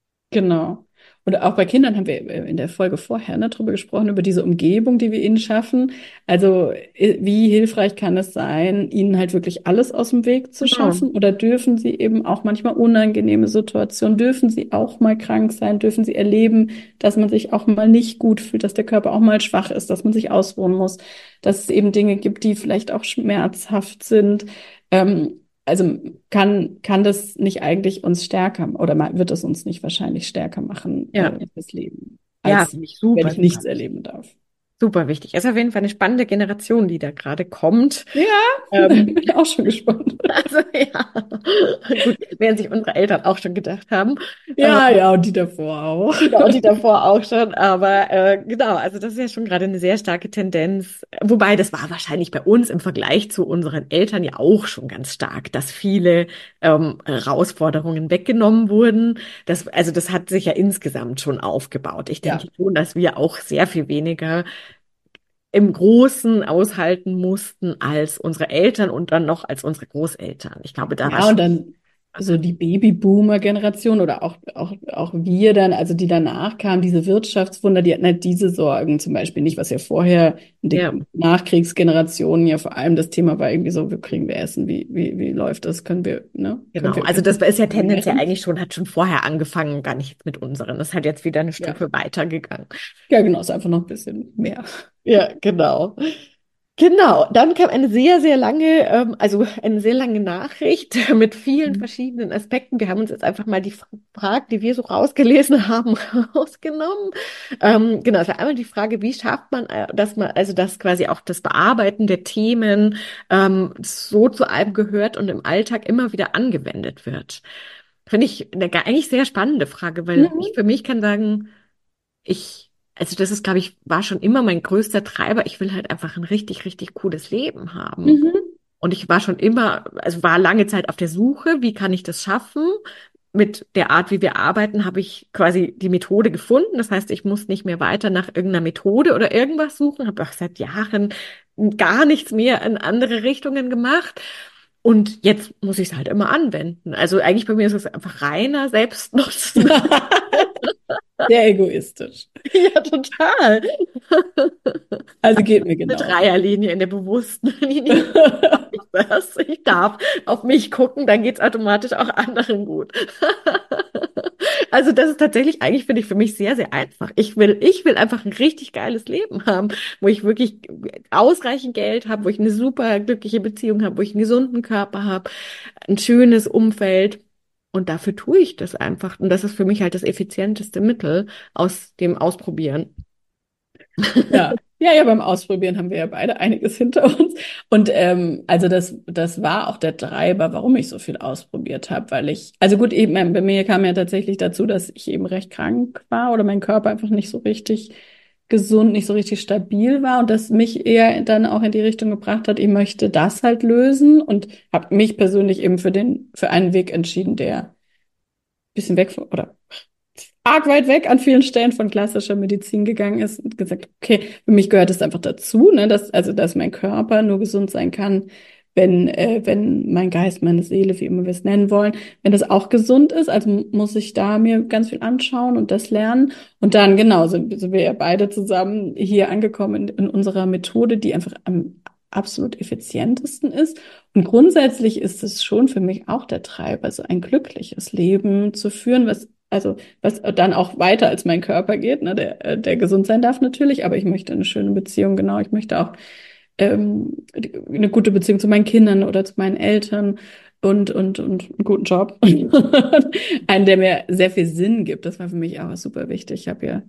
Genau. Und auch bei Kindern haben wir in der Folge vorher, ne, drüber gesprochen, über diese Umgebung, die wir ihnen schaffen. Also i- wie hilfreich kann es sein, ihnen halt wirklich alles aus dem Weg zu Genau. schaffen? Oder dürfen sie eben auch manchmal unangenehme Situationen, dürfen sie auch mal krank sein, dürfen sie erleben, dass man sich auch mal nicht gut fühlt, dass der Körper auch mal schwach ist, dass man sich ausruhen muss, dass es eben Dinge gibt, die vielleicht auch schmerzhaft sind. Ähm, also kann, kann das nicht eigentlich uns stärker oder ma- wird es uns nicht wahrscheinlich stärker machen, Ja, äh, das Leben, ja, als finde ich wenn super, ich nichts super. erleben darf. Super wichtig. Ist auf jeden Fall eine spannende Generation, die da gerade kommt. Ja, Ähm, bin auch schon gespannt. also ja, gut, werden sich unsere Eltern auch schon gedacht haben. Ähm, Ja, ja, und die davor auch. genau, und die davor auch schon. Aber äh, genau, also das ist ja schon gerade eine sehr starke Tendenz. Wobei, das war wahrscheinlich bei uns im Vergleich zu unseren Eltern ja auch schon ganz stark, dass viele ähm, Herausforderungen weggenommen wurden. Das, also das hat sich ja insgesamt schon aufgebaut. Ich denke Ja. schon, dass wir auch sehr viel weniger im Großen aushalten mussten als unsere Eltern und dann noch als unsere Großeltern. Ich glaube, da war Ja, schon. und dann so die Babyboomer-Generation oder auch, auch, auch wir dann, also die danach kamen, diese Wirtschaftswunder, die hatten halt diese Sorgen zum Beispiel nicht, was ja vorher in Ja, den Nachkriegsgenerationen ja vor allem das Thema war irgendwie so, wie kriegen wir Essen, wie, wie, wie läuft das, können wir, ne, können genau. wir Also das irgendwie ist ja tendenziell ernähren? eigentlich schon, hat schon vorher angefangen, gar nicht mit unseren. Das hat jetzt wieder eine Ja, Stufe weitergegangen. ja, genau, ist einfach noch ein bisschen mehr. Ja, genau. Genau, dann kam eine sehr, sehr lange, ähm, also eine sehr lange Nachricht mit vielen Mhm. verschiedenen Aspekten. Wir haben uns jetzt einfach mal die Fra- Fragen, die wir so rausgelesen haben, rausgenommen. Ähm, genau, es war einmal die Frage, wie schafft man, äh, dass man, also dass quasi auch das Bearbeiten der Themen ähm, so zu einem gehört und im Alltag immer wieder angewendet wird. Finde ich eine ge- eigentlich sehr spannende Frage, weil ich Mhm. für mich kann sagen, ich, also das ist, glaube ich, war schon immer mein größter Treiber. Ich will halt einfach ein richtig, richtig cooles Leben haben. Mhm. Und ich war schon immer, also war lange Zeit auf der Suche, wie kann ich das schaffen? Mit der Art, wie wir arbeiten, habe ich quasi die Methode gefunden. Das heißt, ich muss nicht mehr weiter nach irgendeiner Methode oder irgendwas suchen. Habe auch seit Jahren gar nichts mehr in andere Richtungen gemacht. Und jetzt muss ich es halt immer anwenden. Also eigentlich bei mir ist es einfach reiner Selbstnutzen. Sehr egoistisch. Ja, total. Also geht mir Eine genauso. Dreierlinie in der bewussten Linie. Ich das. Ich darf auf mich gucken, dann geht es automatisch auch anderen gut. Also das ist tatsächlich eigentlich, finde ich, für mich sehr, sehr einfach. Ich will, ich will einfach ein richtig geiles Leben haben, wo ich wirklich ausreichend Geld habe, wo ich eine super glückliche Beziehung habe, wo ich einen gesunden Körper habe, ein schönes Umfeld. Und dafür tue ich das einfach. Und das ist für mich halt das effizienteste Mittel aus dem Ausprobieren. Ja, ja, ja, beim Ausprobieren haben wir ja beide einiges hinter uns. Und ähm, also das, das war auch der Treiber, warum ich so viel ausprobiert habe, weil ich, also gut, eben ähm, bei mir kam ja tatsächlich dazu, dass ich eben recht krank war oder mein Körper einfach nicht so richtig gesund, nicht so richtig stabil war und das mich eher dann auch in die Richtung gebracht hat, ich möchte das halt lösen und habe mich persönlich eben für den, für einen Weg entschieden, der ein bisschen weg von, oder arg weit weg an vielen Stellen von klassischer Medizin gegangen ist und gesagt, okay, für mich gehört es einfach dazu, ne, dass, also, dass mein Körper nur gesund sein kann, wenn, äh, wenn mein Geist, meine Seele, wie immer wir es nennen wollen, wenn das auch gesund ist. Also muss ich da mir ganz viel anschauen und das lernen. Und dann, genau, sind, sind wir ja beide zusammen hier angekommen in, in unserer Methode, die einfach am absolut effizientesten ist. Und grundsätzlich ist es schon für mich auch der Treiber, so ein glückliches Leben zu führen, was also was dann auch weiter als mein Körper geht, ne, der, äh, der gesund sein darf natürlich, aber ich möchte eine schöne Beziehung, genau. Ich möchte auch ähm, eine gute Beziehung zu meinen Kindern oder zu meinen Eltern und, und, und einen guten Job. Einen, der mir sehr viel Sinn gibt. Das war für mich auch super wichtig. Ich habe ja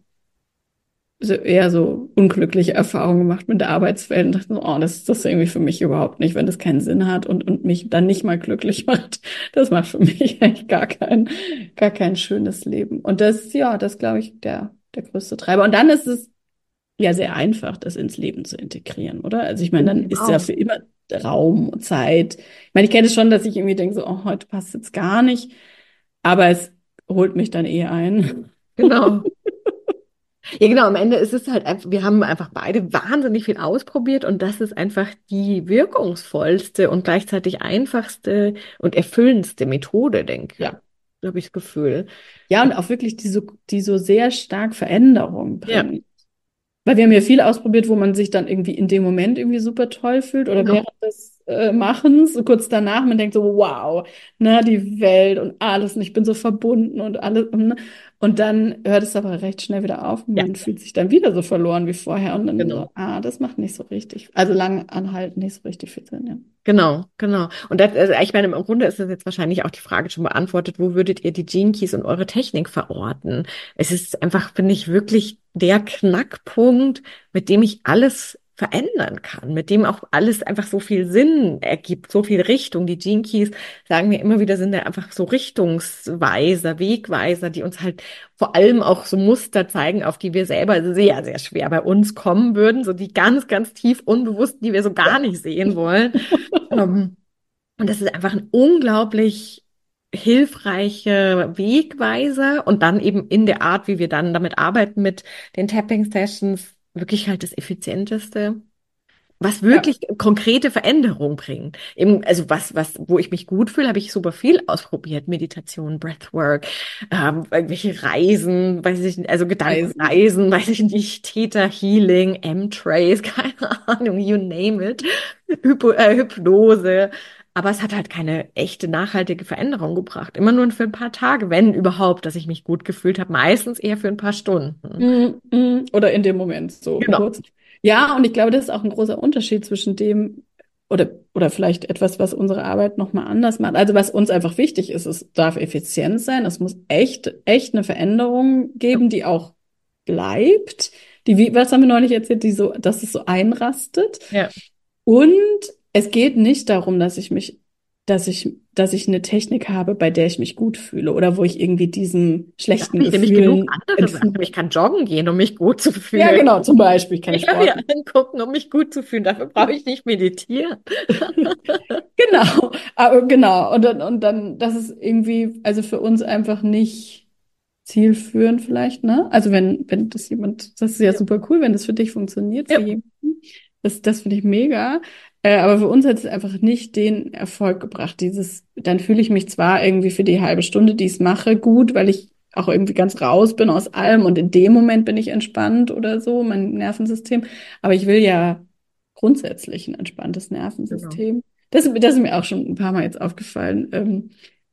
so eher so unglückliche Erfahrungen gemacht mit der Arbeitswelt und dachte so, oh, das ist das irgendwie für mich überhaupt nicht, wenn das keinen Sinn hat und, und mich dann nicht mal glücklich macht. Das macht für mich eigentlich gar kein, gar kein schönes Leben. Und das, ja, das glaube ich, der, der größte Treiber. Und dann ist es ja sehr einfach, das ins Leben zu integrieren, oder? Also ich meine, Finde ich dann eben ist ja auch. für immer Raum und Zeit. Ich meine, ich kenne es schon, dass ich irgendwie denke so, oh, heute passt jetzt gar nicht, aber es holt mich dann eh ein. Genau. Ja, genau, am Ende ist es halt einfach, wir haben einfach beide wahnsinnig viel ausprobiert und das ist einfach die wirkungsvollste und gleichzeitig einfachste und erfüllendste Methode, denke ich. Ja. So habe ich das Gefühl. Ja, und auch wirklich die so, die so sehr stark Veränderung Ja, bringen. Weil wir haben ja viel ausprobiert, wo man sich dann irgendwie in dem Moment irgendwie super toll fühlt oder genau. während des äh, Machens, so kurz danach, man denkt so, wow, ne, die Welt und alles und ich bin so verbunden und alles. Und, ne? Und dann hört es aber recht schnell wieder auf und Ja, man fühlt sich dann wieder so verloren wie vorher und dann so, genau. ah, das macht nicht so richtig, also lang anhalten nicht so richtig viel Sinn, ja. Genau, genau. Und das, also ich meine, im Grunde ist das jetzt wahrscheinlich auch die Frage schon beantwortet, wo würdet ihr die Gene Keys und eure Technik verorten? Es ist einfach, finde ich, wirklich der Knackpunkt, mit dem ich alles verändern kann, mit dem auch alles einfach so viel Sinn ergibt, so viel Richtung. Die Gene Keys, sagen wir immer wieder, sind ja einfach so Richtungsweiser, Wegweiser, die uns halt vor allem auch so Muster zeigen, auf die wir selber sehr, sehr schwer bei uns kommen würden, so die ganz, ganz tief unbewussten, die wir so gar nicht sehen wollen. Ähm, und das ist einfach ein unglaublich hilfreicher Wegweiser und dann eben in der Art, wie wir dann damit arbeiten mit den Tapping Sessions, wirklich halt das Effizienteste, was Ja, wirklich konkrete Veränderung bringt. Eben, also was, was, wo ich mich gut fühle, habe ich super viel ausprobiert. Meditation, Breathwork, ähm, irgendwelche Reisen, weiß ich nicht, also Eisen. Gedankenreisen, weiß ich nicht, Theta Healing, M-Trace, keine Ahnung, you name it. Hypo, äh, Hypnose. Aber es hat halt keine echte nachhaltige Veränderung gebracht. Immer nur für ein paar Tage, wenn überhaupt, dass ich mich gut gefühlt habe. Meistens eher für ein paar Stunden. Mm, mm, oder in dem Moment so Genau. kurz. Ja, und ich glaube, das ist auch ein großer Unterschied zwischen dem oder, oder vielleicht etwas, was unsere Arbeit nochmal anders macht. Also was uns einfach wichtig ist, es darf effizient sein, es muss echt, echt eine Veränderung geben, die auch bleibt. Die, wie, was haben wir neulich erzählt, die so, dass es so einrastet. Ja. Und es geht nicht darum, dass ich mich, dass ich, dass ich eine Technik habe, bei der ich mich gut fühle oder wo ich irgendwie diesen Da schlechten habe ich nämlich genug Gefühlen andere Sachen. Ich kann joggen gehen, um mich gut zu ja, fühlen. genau, zum Beispiel, ich kann Ich kann mir Sport. angucken, um mich gut zu fühlen. Dafür brauche ich nicht meditieren. Genau, aber genau. Und dann, und dann, das ist irgendwie, also für uns einfach nicht zielführend vielleicht, ne? Also wenn, wenn das jemand, das ist ja Ja. super cool, wenn das für dich funktioniert, für Ja, jemanden. Das, das finde ich mega. Äh, aber für uns hat es einfach nicht den Erfolg gebracht. Dieses, dann fühle ich mich zwar irgendwie für die halbe Stunde, die ich es mache, gut, weil ich auch irgendwie ganz raus bin aus allem und in dem Moment bin ich entspannt oder so, mein Nervensystem. Aber ich will ja grundsätzlich ein entspanntes genau. Nervensystem. Das, das ist mir auch schon ein paar Mal jetzt aufgefallen, ähm,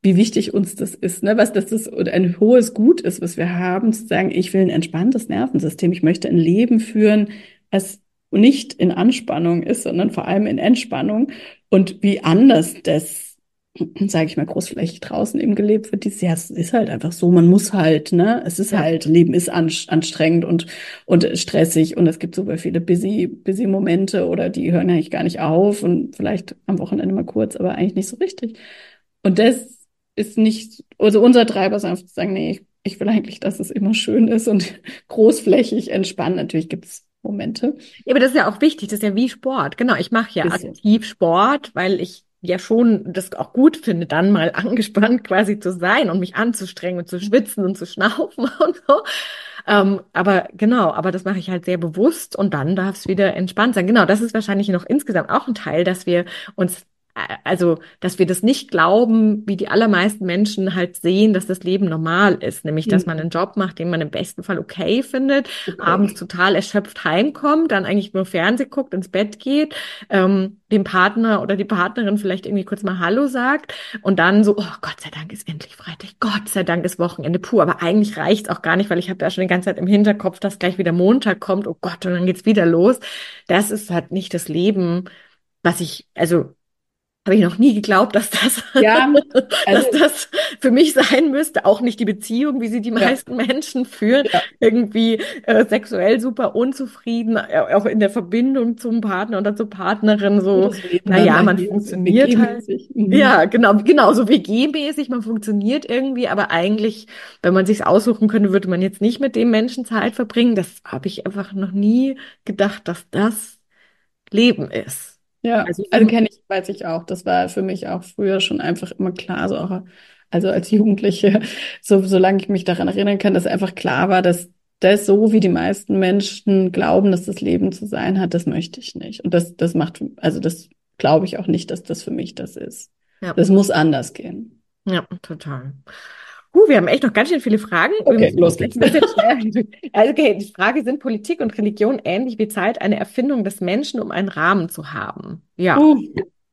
wie wichtig uns das ist, ne? Was das ist und ein hohes Gut ist, was wir haben, zu sagen, ich will ein entspanntes Nervensystem, ich möchte ein Leben führen, was nicht in Anspannung ist, sondern vor allem in Entspannung. Und wie anders das, sage ich mal, großflächig draußen eben gelebt wird, dieses, ja, es ist halt einfach so, man muss halt, ne? Es ist Ja. halt, Leben ist anstrengend und, und stressig und es gibt super viele busy, busy Momente oder die hören eigentlich gar nicht auf und vielleicht am Wochenende mal kurz, aber eigentlich nicht so richtig. Und das ist nicht, also unser Treiber ist einfach zu sagen, nee, ich, ich will eigentlich, dass es immer schön ist und großflächig entspannt. Natürlich gibt es Momente. Ja, aber das ist ja auch wichtig, das ist ja wie Sport. Genau, ich mache ja Bisschen. aktiv Sport, weil ich ja schon das auch gut finde, dann mal angespannt quasi zu sein und mich anzustrengen und zu schwitzen und zu schnaufen und so. Ähm, aber genau, aber das mache ich halt sehr bewusst und dann darf es wieder entspannt sein. Genau, das ist wahrscheinlich noch insgesamt auch ein Teil, dass wir uns also, dass wir das nicht glauben, wie die allermeisten Menschen halt sehen, dass das Leben normal ist. Nämlich, dass man Mhm. einen Job macht, den man im besten Fall okay findet, abends Okay. total erschöpft heimkommt, dann eigentlich nur Fernseh guckt, ins Bett geht, ähm, dem Partner oder die Partnerin vielleicht irgendwie kurz mal Hallo sagt und dann so, oh Gott sei Dank ist endlich Freitag, Gott sei Dank ist Wochenende, puh, aber eigentlich reicht's auch gar nicht, weil ich habe ja schon die ganze Zeit im Hinterkopf, dass gleich wieder Montag kommt, oh Gott, und dann geht's wieder los. Das ist halt nicht das Leben, was ich, also habe ich noch nie geglaubt, dass das, Ja, dass also, das für mich sein müsste. Auch nicht die Beziehung, wie sie die ja, meisten Menschen führen. ja. Irgendwie äh, sexuell super unzufrieden, äh, auch in der Verbindung zum Partner oder zur Partnerin So so. das Leben dann Naja, man dahin, so funktioniert halt. W G-mäßig. Mhm. Ja, genau, genau, so W G-mäßig, man funktioniert irgendwie, aber eigentlich, wenn man sich's aussuchen könnte, würde man jetzt nicht mit dem Menschen Zeit verbringen. Das habe ich einfach noch nie gedacht, dass das Leben ist. Ja, Also also für, kenne ich, weiß ich auch. Das war für mich auch früher schon einfach immer klar, so auch, also als Jugendliche, so, solange ich mich daran erinnern kann, dass einfach klar war, dass das so, wie die meisten Menschen glauben, dass das Leben zu sein hat, das möchte ich nicht. Und das, das macht, also das glaube ich auch nicht, dass das für mich das ist. ja. Das muss anders gehen. Ja, total. Uh, wir haben echt noch ganz schön viele Fragen. Wir Okay, müssen los jetzt geht's. ein bisschen schneller. Also, okay, die Frage, sind Politik und Religion ähnlich wie Zeit eine Erfindung des Menschen, um einen Rahmen zu haben? Ja, Uh,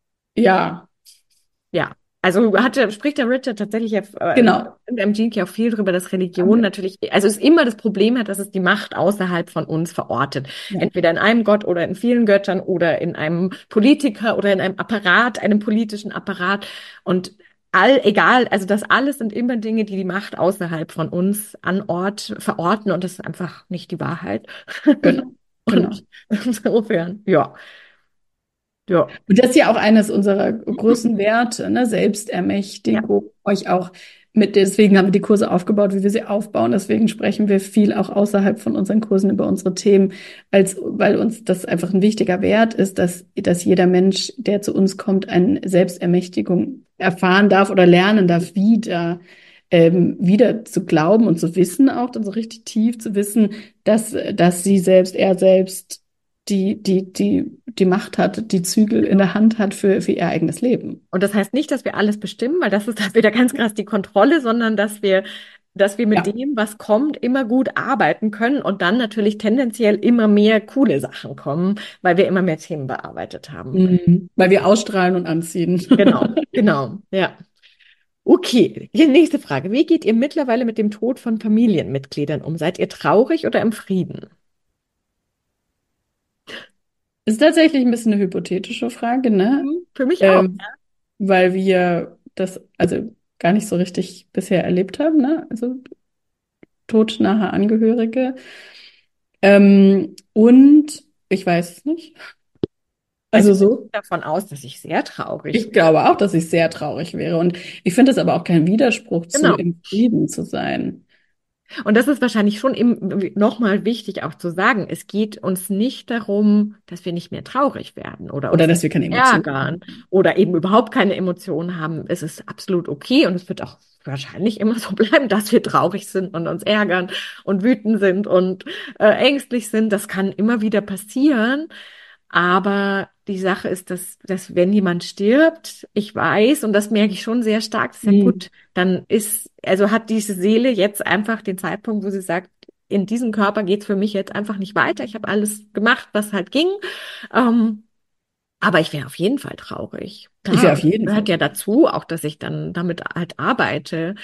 ja, ja. Also hatte, spricht der Richard tatsächlich ja, äh, genau. in M G K auch viel darüber, dass Haben Religion wir. natürlich, also es immer das Problem hat, dass es die Macht außerhalb von uns verortet. Ja. Entweder in einem Gott oder in vielen Göttern oder in einem Politiker oder in einem Apparat, einem politischen Apparat. Und all, egal, also das alles sind immer Dinge, die die Macht außerhalb von uns an Ort verorten und das ist einfach nicht die Wahrheit. Genau, genau. Und insofern, ja, ja, Und das ist ja auch eines unserer großen Werte, ne? ja, Selbstermächtigung, euch auch mit, deswegen haben wir die Kurse aufgebaut, wie wir sie aufbauen. Deswegen sprechen wir viel auch außerhalb von unseren Kursen über unsere Themen, als, weil uns das einfach ein wichtiger Wert ist, dass, dass jeder Mensch, der zu uns kommt, eine Selbstermächtigung erfahren darf oder lernen darf, wieder, ähm, wieder zu glauben und zu wissen, auch dann so richtig tief zu wissen, dass, dass sie selbst, er selbst die, die, die, die Macht hat, die Zügel in genau. der Hand hat für, für ihr eigenes Leben. Und das heißt nicht, dass wir alles bestimmen, weil das ist dann wieder ganz krass die Kontrolle, sondern dass wir, dass wir mit Ja. dem, was kommt, immer gut arbeiten können und dann natürlich tendenziell immer mehr coole Sachen kommen, weil wir immer mehr Themen bearbeitet haben. Mhm. Weil wir ausstrahlen und anziehen. Genau, genau, ja. Okay, die nächste Frage. Wie geht ihr mittlerweile mit dem Tod von Familienmitgliedern um? Seid ihr traurig oder im Frieden? Ist tatsächlich ein bisschen eine hypothetische Frage, ne? Mhm, für mich auch. Ähm, weil wir das also gar nicht so richtig bisher erlebt haben, ne? Also todnahe Angehörige. Ähm, und ich weiß es nicht. Also Also ich gehe so. davon aus, dass ich sehr traurig Ich wäre. glaube auch, dass ich sehr traurig wäre. Und ich finde es aber auch kein Widerspruch zu, Genau. im Frieden zu sein. Und das ist wahrscheinlich schon eben nochmal wichtig auch zu sagen. Es geht uns nicht darum, dass wir nicht mehr traurig werden oder Oder uns dass wir keine Emotionen ärgern haben. oder eben überhaupt keine Emotionen haben. Es ist absolut okay und es wird auch wahrscheinlich immer so bleiben, dass wir traurig sind und uns ärgern und wütend sind und äh, ängstlich sind. Das kann immer wieder passieren. Aber die Sache ist, dass, dass wenn jemand stirbt, ich weiß, und das merke ich schon sehr stark, das ist ja Mhm. gut, dann ist, also hat diese Seele jetzt einfach den Zeitpunkt, wo sie sagt, in diesem Körper geht's für mich jetzt einfach nicht weiter. Ich habe alles gemacht, was halt ging. Ähm, Aber ich wäre auf jeden Fall traurig. Ich wäre Klar, auf jeden Fall gehört ja traurig. dazu, auch dass ich dann damit halt arbeite.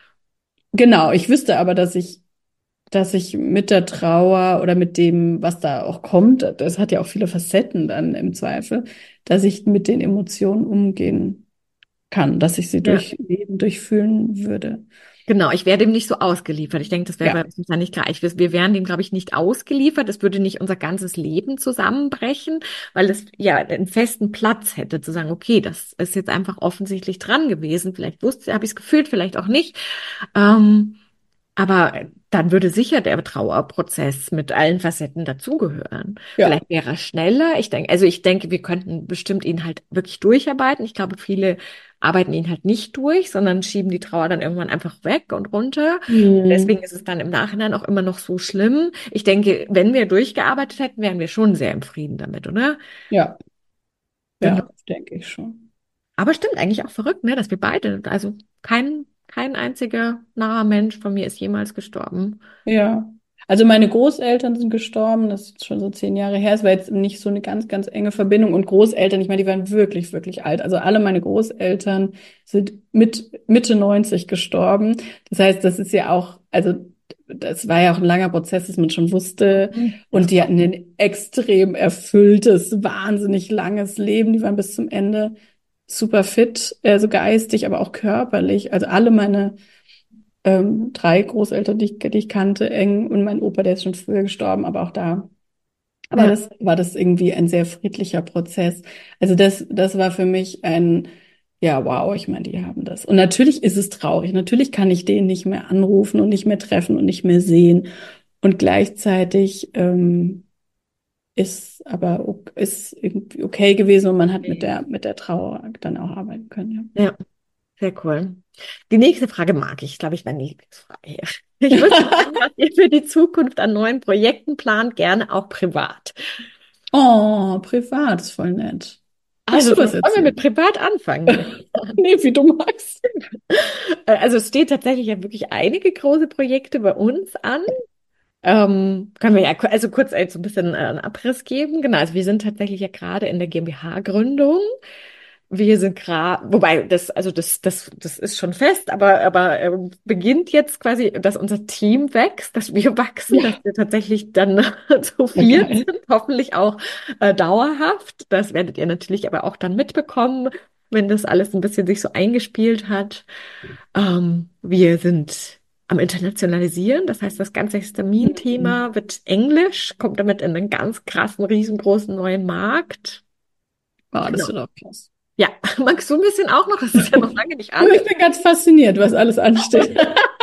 Genau, ich wüsste aber, dass ich, dass ich mit der Trauer oder mit dem, was da auch kommt, das hat ja auch viele Facetten dann im Zweifel, dass ich mit den Emotionen umgehen kann, dass ich sie Ja. durchleben, durchfühlen würde. Genau, ich wäre dem nicht so ausgeliefert. Ich denke, das wäre bei Ja. uns ja nicht gleich. Wir, wir wären dem, glaube ich, nicht ausgeliefert. Es würde nicht unser ganzes Leben zusammenbrechen, weil es ja einen festen Platz hätte, zu sagen, okay, das ist jetzt einfach offensichtlich dran gewesen. Vielleicht wusste, habe ich es gefühlt, vielleicht auch nicht. Ähm, aber dann würde sicher der Trauerprozess mit allen Facetten dazugehören. Ja. Vielleicht wäre er schneller. Ich denke, also ich denke, wir könnten bestimmt ihn halt wirklich durcharbeiten. Ich glaube, viele arbeiten ihn halt nicht durch, sondern schieben die Trauer dann irgendwann einfach weg und runter. Hm. Deswegen ist es dann im Nachhinein auch immer noch so schlimm. Ich denke, wenn wir durchgearbeitet hätten, wären wir schon sehr im Frieden damit, oder? Ja, Genau. ja, denke ich schon. Aber stimmt eigentlich auch verrückt, ne, dass wir beide, also kein, kein einziger naher Mensch von mir ist jemals gestorben. Ja. Also meine Großeltern sind gestorben, das ist jetzt schon so zehn Jahre her. Es war jetzt nicht so eine ganz, ganz enge Verbindung. Und Großeltern, ich meine, die waren wirklich, wirklich alt. Also alle meine Großeltern sind mit Mitte neunzig gestorben. Das heißt, das ist ja auch, also das war ja auch ein langer Prozess, dass man schon wusste. Mhm. Das Und die glaube hatten ein extrem erfülltes, wahnsinnig langes Leben. Die waren bis zum Ende super fit, also geistig, aber auch körperlich. Also alle meine ähm, drei Großeltern, die ich, die ich kannte, eng, und mein Opa, der ist schon früher gestorben, aber auch da ich. war Ja, das, war das irgendwie ein sehr friedlicher Prozess. Also das, das war für mich ein, ja, wow, ich meine, die haben das. Und natürlich ist es traurig. Natürlich kann ich den nicht mehr anrufen und nicht mehr treffen und nicht mehr sehen. Und gleichzeitig ähm, ist aber o- ist irgendwie okay gewesen und man hat mit der, mit der Trauer dann auch arbeiten können. ja, sehr cool. Die nächste Frage mag ich, glaube ich, meine Lieblingsfrage. Ich wüsste Ja. gerne, was ihr für die Zukunft an neuen Projekten plant, gerne auch privat. Oh, privat ist voll nett. Magst Also, du was wollen wir mit erzählen? privat anfangen? Nee, wie du magst. Äh, Also, es steht tatsächlich ja wirklich einige große Projekte bei uns an. Ähm, können wir ja ku- also kurz äh, so ein bisschen äh, einen Abriss geben. Genau, also wir sind tatsächlich ja gerade in der GmbH-Gründung. Wir sind gerade, wobei das, also das, das, das ist schon fest, aber, aber ähm, beginnt jetzt quasi, dass unser Team wächst, dass wir wachsen, dass Ja, wir tatsächlich dann zu ja, viert geil. sind, hoffentlich auch äh, dauerhaft. Das werdet ihr natürlich aber auch dann mitbekommen, wenn das alles ein bisschen sich so eingespielt hat. Ähm, wir sind am Internationalisieren, das heißt, das ganze Mhm. Histamin-Thema wird Englisch, kommt damit in einen ganz krassen, riesengroßen neuen Markt. Oh, das Genau. wird auch krass. Ja, magst du ein bisschen auch noch? Es ist ja noch lange nicht Du, an. ich bin ganz fasziniert, was alles ansteht.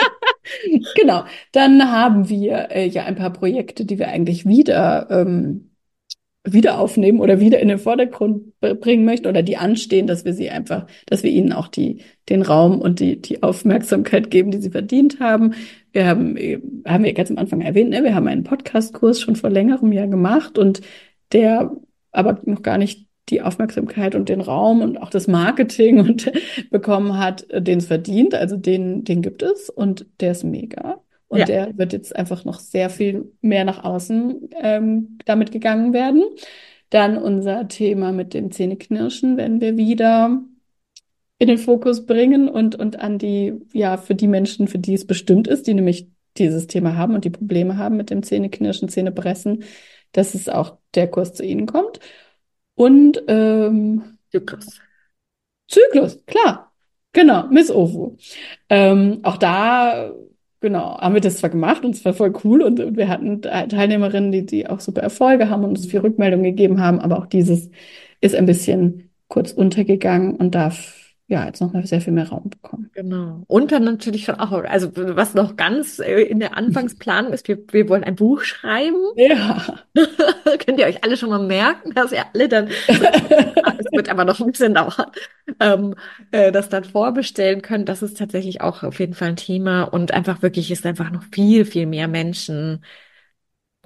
Genau. Dann haben wir äh, ja ein paar Projekte, die wir eigentlich wieder, ähm, wieder aufnehmen oder wieder in den Vordergrund b- bringen möchten oder die anstehen, dass wir sie einfach, dass wir ihnen auch die, den Raum und die, die Aufmerksamkeit geben, die sie verdient haben. Wir haben, äh, haben wir ganz am Anfang erwähnt, ne, wir haben einen Podcast-Kurs schon vor längerem ja gemacht und der aber noch gar nicht die Aufmerksamkeit und den Raum und auch das Marketing und bekommen hat, äh, den es verdient. Also den, den gibt es und der ist mega. Und Ja, der wird jetzt einfach noch sehr viel mehr nach außen ähm, damit gegangen werden. Dann unser Thema mit dem Zähneknirschen werden wir wieder in den Fokus bringen und, und an die, ja, für die Menschen, für die es bestimmt ist, die nämlich dieses Thema haben und die Probleme haben mit dem Zähneknirschen, Zähnepressen, dass es auch der Kurs zu ihnen kommt. Und ähm, Zyklus. Zyklus, klar. Genau, Miss Ovu. Ähm, auch da, genau, haben wir das zwar gemacht und es war voll cool und, und wir hatten Teilnehmerinnen, die, die auch super Erfolge haben und uns viel Rückmeldung gegeben haben, aber auch dieses ist ein bisschen kurz untergegangen und darf ja jetzt noch mal sehr viel mehr Raum bekommen. Genau. Und dann natürlich schon auch, also was noch ganz äh, in der Anfangsplanung ist, wir, wir wollen ein Buch schreiben. Ja. Könnt ihr euch alle schon mal merken, dass ihr alle dann, so, ah, es wird aber noch ein bisschen dauern, ähm, äh, das dann vorbestellen könnt. Das ist tatsächlich auch auf jeden Fall ein Thema und einfach wirklich ist einfach noch viel, viel mehr Menschen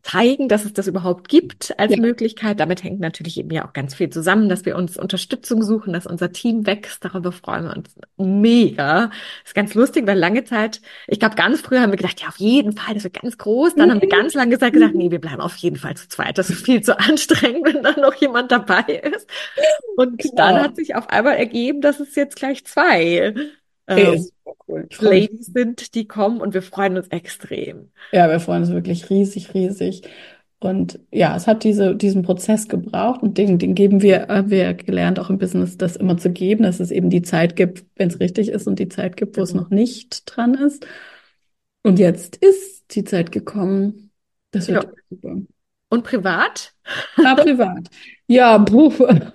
zeigen, dass es das überhaupt gibt als Ja. Möglichkeit. Damit hängt natürlich eben ja auch ganz viel zusammen, dass wir uns Unterstützung suchen, dass unser Team wächst. Darüber freuen wir uns mega. Ist ganz lustig, weil lange Zeit, ich glaube, ganz früher haben wir gedacht, ja, auf jeden Fall, das wird ganz groß. Dann haben wir ganz lange gesagt, gesagt, nee, wir bleiben auf jeden Fall zu zweit. Das ist viel zu anstrengend, wenn dann noch jemand dabei ist. Und dann hat Genau. sich auf einmal ergeben, dass es jetzt gleich zwei Ey, ähm, ist super cool. Ich freue mich. Ladies sind, die kommen und wir freuen uns extrem. Ja, wir freuen uns wirklich riesig, riesig. Und ja, es hat diese, diesen Prozess gebraucht und den, den geben wir, haben wir gelernt, auch im Business, das immer zu geben, dass es eben die Zeit gibt, wenn es richtig ist und die Zeit gibt, wo es Genau. noch nicht dran ist. Und jetzt ist die Zeit gekommen. Das Ja. wird super. Und privat? Ah, privat. Ja, puh.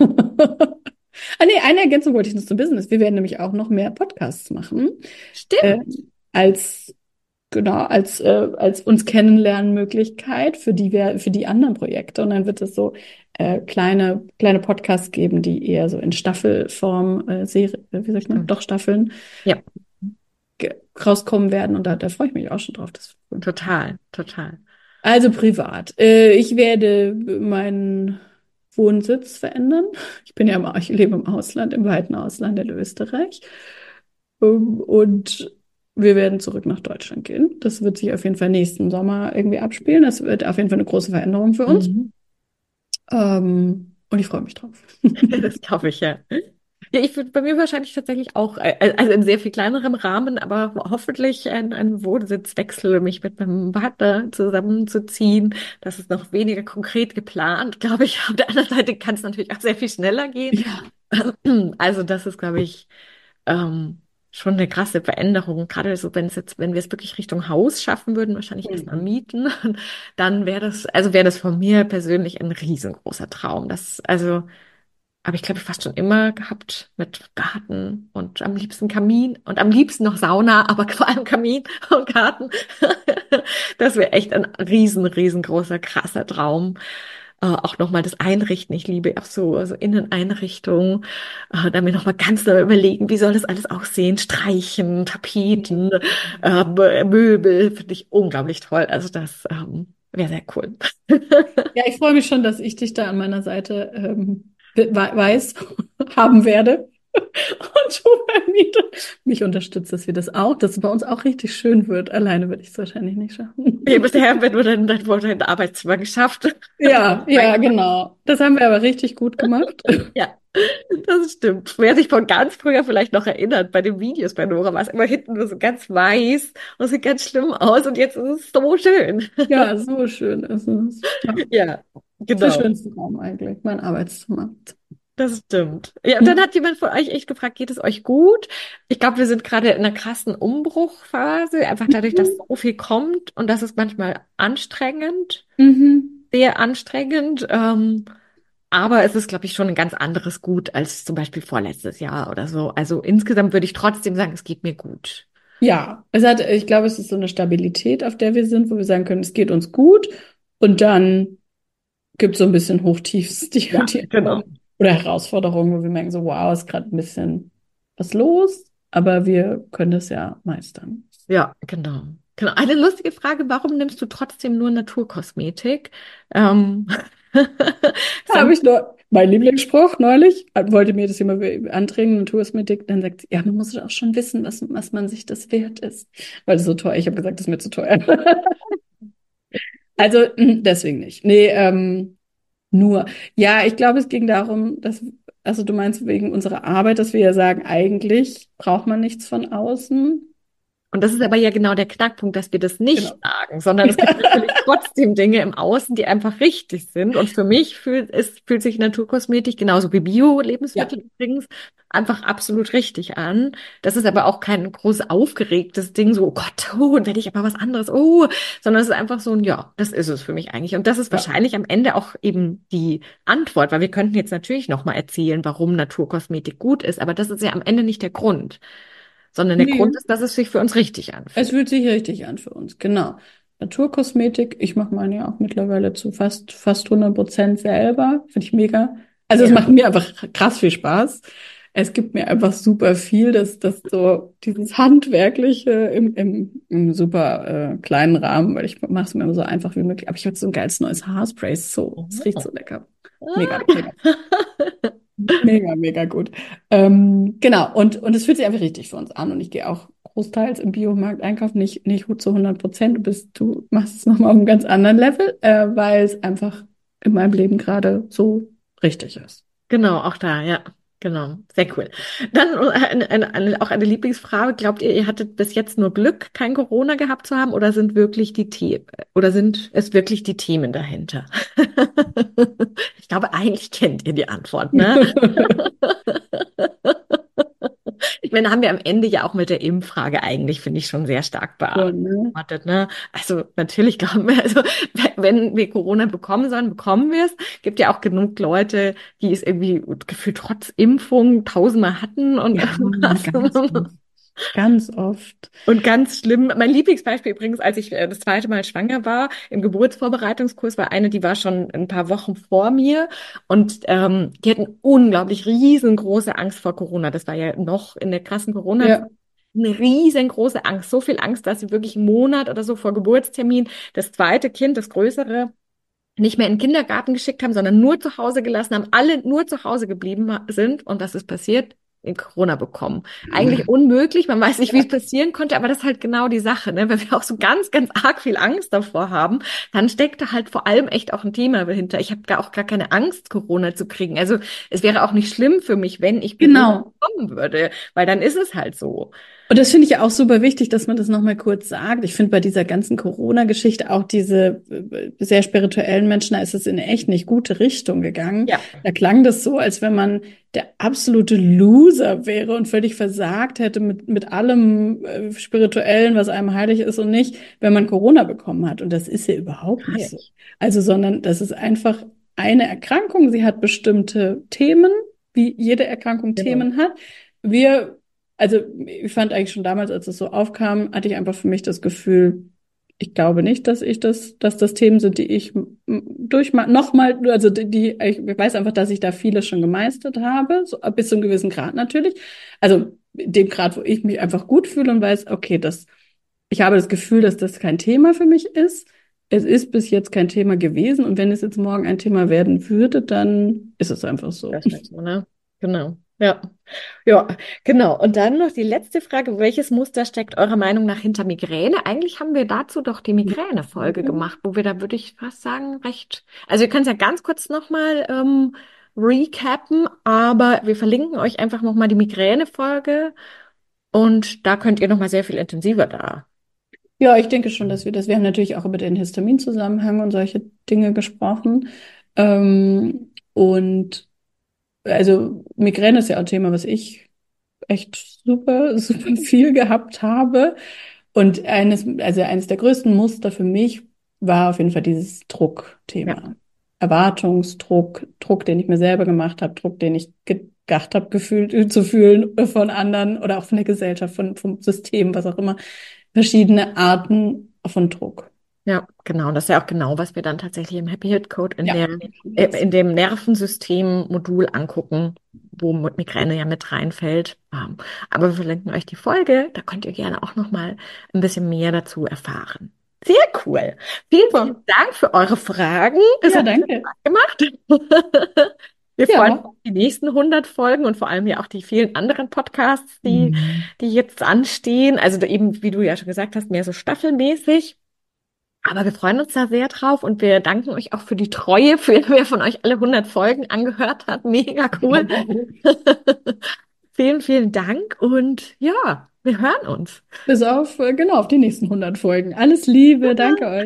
Ah, nee, eine Ergänzung wollte ich noch zum Business. Wir werden nämlich auch noch mehr Podcasts machen, äh, Stimmt. als genau, als, äh, als uns Kennenlernmöglichkeit für die wir, für die anderen Projekte. Und dann wird es so äh, kleine, kleine Podcasts geben, die eher so in Staffelform, äh, Serie, wie sagt man, Stimmt. doch Staffeln Ja, ge- rauskommen werden. Und da, da freue ich mich auch schon drauf. Das ist cool. total, total. Also privat. Äh, ich werde meinen Wohnsitz verändern. Ich bin ja im, ich lebe im Ausland, im weiten Ausland in Österreich. Ähm, Und wir werden zurück nach Deutschland gehen. Das wird sich auf jeden Fall nächsten Sommer irgendwie abspielen. Das wird auf jeden Fall eine große Veränderung für uns. Mhm. Ähm, und ich freue mich drauf. Das glaube ich, ja. Ja, ich würde bei mir wahrscheinlich tatsächlich auch, äh, also in sehr viel kleinerem Rahmen, aber hoffentlich ein, ein Wohnsitzwechsel, mich mit meinem Partner zusammenzuziehen. Das ist noch weniger konkret geplant, glaube ich. Auf der anderen Seite kann es natürlich auch sehr viel schneller gehen. Ja. Also das ist, glaube ich, ähm, schon eine krasse Veränderung. Gerade so, wenn es jetzt, wenn wir es wirklich Richtung Haus schaffen würden, wahrscheinlich erstmal Mhm. mieten, dann wäre das, also wäre das von mir persönlich ein riesengroßer Traum. Das, also habe ich, glaube ich, fast schon immer gehabt mit Garten und am liebsten Kamin und am liebsten noch Sauna, aber vor allem Kamin und Garten. Das wäre echt ein riesen, riesengroßer, krasser Traum. Äh, auch nochmal das Einrichten. Ich liebe auch so, so Inneneinrichtungen. Äh, da mir nochmal ganz neu überlegen, wie soll das alles aussehen? Streichen, Tapeten, äh, Möbel, finde ich unglaublich toll. Also das ähm, wäre sehr cool. Ja, ich freue mich schon, dass ich dich da an meiner Seite ähm, we- weiß haben werde. Und du bei mir mich unterstützt, dass wir das auch, dass es bei uns auch richtig schön wird. Alleine würde ich es wahrscheinlich nicht schaffen. Ja, bisher haben wir nur dein, dein, dein Arbeitszimmer geschafft. Ja, ja, genau. Das haben wir aber richtig gut gemacht. Ja, das stimmt. Wer sich von ganz früher vielleicht noch erinnert, bei den Videos bei Nora war es immer hinten nur so ganz weiß und sieht ganz schlimm aus und jetzt ist es so schön. Ja, so schön ist es. Ja, Ja, das ist der genau. schönste Raum eigentlich, mein Arbeitszimmer. Das stimmt. Ja, und dann Hm. hat jemand von euch echt gefragt, geht es euch gut? Ich glaube, wir sind gerade in einer krassen Umbruchphase, einfach dadurch, dass so viel kommt und das ist manchmal anstrengend, Mhm. sehr anstrengend. Ähm, Aber es ist, glaube ich, schon ein ganz anderes Gut als zum Beispiel vorletztes Jahr oder so. Also insgesamt würde ich trotzdem sagen, es geht mir gut. Ja, es hat, ich glaube, es ist so eine Stabilität, auf der wir sind, wo wir sagen können, es geht uns gut. Und dann gibt es so ein bisschen Hochtiefs, die, Ja, die genau. kommen. Oder Herausforderungen, wo wir merken, so, wow, ist gerade ein bisschen was los, aber wir können das ja meistern. Ja, genau. Genau. Eine lustige Frage, warum nimmst du trotzdem nur Naturkosmetik? Ähm, Da habe Sam, ich nur mein Lieblingsspruch neulich, wollte mir das immer andrängen, Naturkosmetik, dann sagt sie, ja, man muss auch schon wissen, was, was man sich das wert ist. Weil es so teuer, ich habe gesagt, das ist mir zu teuer. Also mm, deswegen nicht. Nee, ähm, nur. Ja, ich glaube, es ging darum, dass, also du meinst wegen unserer Arbeit, dass wir ja sagen, eigentlich braucht man nichts von außen. Und das ist aber ja genau der Knackpunkt, dass wir das nicht Genau. sagen, sondern es gibt natürlich trotzdem Dinge im Außen, die einfach richtig sind. Und für mich fühlt, es fühlt sich Naturkosmetik genauso wie Ja, Bio-Lebensmittel übrigens einfach absolut richtig an. Das ist aber auch kein groß aufgeregtes Ding, so, oh Gott, oh, und wenn ich aber was anderes, oh, sondern es ist einfach so ein, ja, das ist es für mich eigentlich. Und das ist ja. wahrscheinlich am Ende auch eben die Antwort, weil wir könnten jetzt natürlich nochmal erzählen, warum Naturkosmetik gut ist, aber das ist ja am Ende nicht der Grund, sondern der Nee, Grund ist, dass es sich für uns richtig es anfühlt. fühlt sich richtig an für uns, genau. Naturkosmetik, ich mache meine ja auch mittlerweile zu fast, fast hundert Prozent selber. Finde ich mega. Also es Ja. macht mir einfach krass viel Spaß. es gibt mir einfach super viel, dass das so dieses Handwerkliche im, im, im super äh, kleinen Rahmen, weil ich mache es mir immer so einfach wie möglich. Aber ich habe so ein geiles neues Haarspray. So, es riecht so lecker. Mega, mega. Mega, mega gut. Ähm, genau, und, und es fühlt sich einfach richtig für uns an. Und ich gehe auch großteils im Biomarkt einkaufen, nicht, nicht zu hundert Prozent. Du bist, du machst es nochmal auf einem ganz anderen Level, äh, weil es einfach in meinem Leben gerade so richtig ist. Genau, auch da, ja. Genau, sehr cool. Dann äh, eine, eine, eine, auch eine Lieblingsfrage. Glaubt ihr, ihr hattet bis jetzt nur Glück, kein Corona gehabt zu haben, oder sind wirklich die The oder sind es wirklich die Themen dahinter? Ich glaube, eigentlich kennt ihr die Antwort, ne? Ich meine, haben wir am Ende ja auch mit der Impffrage eigentlich, finde ich, schon sehr stark Schon, ne? beantwortet, ne? Also natürlich glauben wir, also wenn wir Corona bekommen sollen, bekommen wir es. Gibt ja auch genug Leute, die es irgendwie gefühlt trotz Impfung tausendmal hatten und Ja, irgendwas. ganz oft. Ganz oft. Und ganz schlimm, mein Lieblingsbeispiel übrigens, als ich äh, das zweite Mal schwanger war, im Geburtsvorbereitungskurs war eine, die war schon ein paar Wochen vor mir und ähm, die hatten unglaublich riesengroße Angst vor Corona. Das war ja noch in der krassen Corona-Zeit. Ja. Eine riesengroße Angst, so viel Angst, dass sie wirklich einen Monat oder so vor Geburtstermin das zweite Kind, das größere, nicht mehr in den Kindergarten geschickt haben, sondern nur zu Hause gelassen haben, alle nur zu Hause geblieben sind. Und was ist passiert? In Corona bekommen. Eigentlich unmöglich, man weiß nicht, wie es passieren konnte, aber das ist halt genau die Sache, ne? Wenn wir auch so ganz, ganz arg viel Angst davor haben, dann steckt da halt vor allem echt auch ein Thema dahinter. Ich habe da auch gar keine Angst, Corona zu kriegen. Also es wäre auch nicht schlimm für mich, wenn ich Corona Genau. bekommen würde, weil dann ist es halt so. Und das finde ich ja auch super wichtig, dass man das nochmal kurz sagt. Ich finde bei dieser ganzen Corona-Geschichte auch diese äh, sehr spirituellen Menschen, da ist es in eine echt nicht gute Richtung gegangen. Ja. Da klang das so, als wenn man der absolute Loser wäre und völlig versagt hätte mit, mit allem äh, Spirituellen, was einem heilig ist und nicht, wenn man Corona bekommen hat. Und das ist ja überhaupt nicht so. Also, sondern das ist einfach eine Erkrankung. Sie hat bestimmte Themen, wie jede Erkrankung Genau. Themen hat. Wir Also ich fand eigentlich schon damals, als es so aufkam, hatte ich einfach für mich das Gefühl, ich glaube nicht, dass ich das, dass das Themen sind, die ich durch nochmal, also die, die, ich weiß einfach, dass ich da vieles schon gemeistert habe, so bis zu einem gewissen Grad natürlich. Also dem Grad, wo ich mich einfach gut fühle und weiß, okay, das, ich habe das Gefühl, dass das kein Thema für mich ist. Es ist bis jetzt kein Thema gewesen und wenn es jetzt morgen ein Thema werden würde, dann ist es einfach so. Das ist so, ne? Genau. Ja. Ja, genau. Und dann noch die letzte Frage. Welches Muster steckt eurer Meinung nach hinter Migräne? Eigentlich haben wir dazu doch die Migräne-Folge gemacht, wo wir da, würde ich fast sagen, recht. Also, ihr könnt es ja ganz kurz nochmal ähm, recappen, aber wir verlinken euch einfach nochmal die Migräne-Folge und da könnt ihr nochmal sehr viel intensiver da. Ja, ich denke schon, dass wir das, wir haben natürlich auch über den Histaminzusammenhang und solche Dinge gesprochen. Ähm, und also Migräne ist ja auch ein Thema, was ich echt super, super viel gehabt habe. Und eines, also eines der größten Muster für mich war auf jeden Fall dieses Druckthema. Ja. Erwartungsdruck, Druck, den ich mir selber gemacht habe, Druck, den ich gedacht habe, gefühlt zu fühlen von anderen oder auch von der Gesellschaft, von, vom System, was auch immer. Verschiedene Arten von Druck. Ja, genau. Und das ist ja auch genau, was wir dann tatsächlich im Happy Hit Code in Ja. der, äh, in dem Nervensystem-Modul angucken, wo Migräne ja mit reinfällt. Ähm, aber wir verlinken euch die Folge. Da könnt ihr gerne auch noch mal ein bisschen mehr dazu erfahren. Sehr cool. Vielen, Super. vielen Dank für eure Fragen. Das Ja, hat danke. Spaß gemacht. Wir Ja. freuen uns auf die nächsten hundert Folgen und vor allem ja auch die vielen anderen Podcasts, die, Mhm. die jetzt anstehen. Also da eben, wie du ja schon gesagt hast, mehr so staffelmäßig. Aber wir freuen uns da sehr drauf und wir danken euch auch für die Treue, für wer von euch alle hundert Folgen angehört hat. Mega cool. Vielen, vielen Dank und ja, wir hören uns. Bis auf, äh, genau, auf die nächsten hundert Folgen. Alles Liebe, danke euch.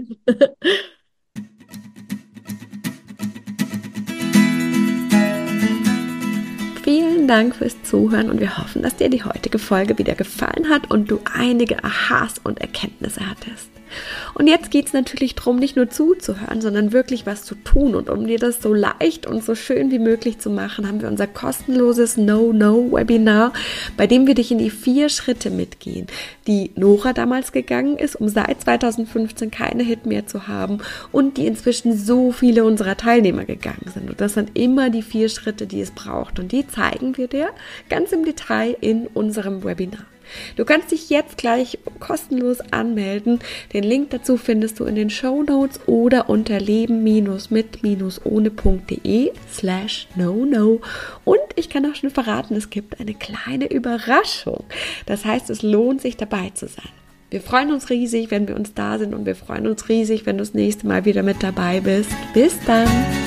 Vielen Dank fürs Zuhören und wir hoffen, dass dir die heutige Folge wieder gefallen hat und du einige Aha's und Erkenntnisse hattest. Und jetzt geht es natürlich darum, nicht nur zuzuhören, sondern wirklich was zu tun. Und um dir das so leicht und so schön wie möglich zu machen, haben wir unser kostenloses No-No-Webinar, bei dem wir dich in die vier Schritte mitgehen, die Nora damals gegangen ist, um seit zweitausendfünfzehn keine Hit mehr zu haben und die inzwischen so viele unserer Teilnehmer gegangen sind. Und das sind immer die vier Schritte, die es braucht. Und die zeigen wir dir ganz im Detail in unserem Webinar. Du kannst dich jetzt gleich kostenlos anmelden. Den Link dazu findest du in den Shownotes oder unter leben-mit-ohne.de slash no-no. Und ich kann auch schon verraten, es gibt eine kleine Überraschung. Das heißt, es lohnt sich dabei zu sein. Wir freuen uns riesig, wenn wir uns da sind und wir freuen uns riesig, wenn du das nächste Mal wieder mit dabei bist. Bis dann!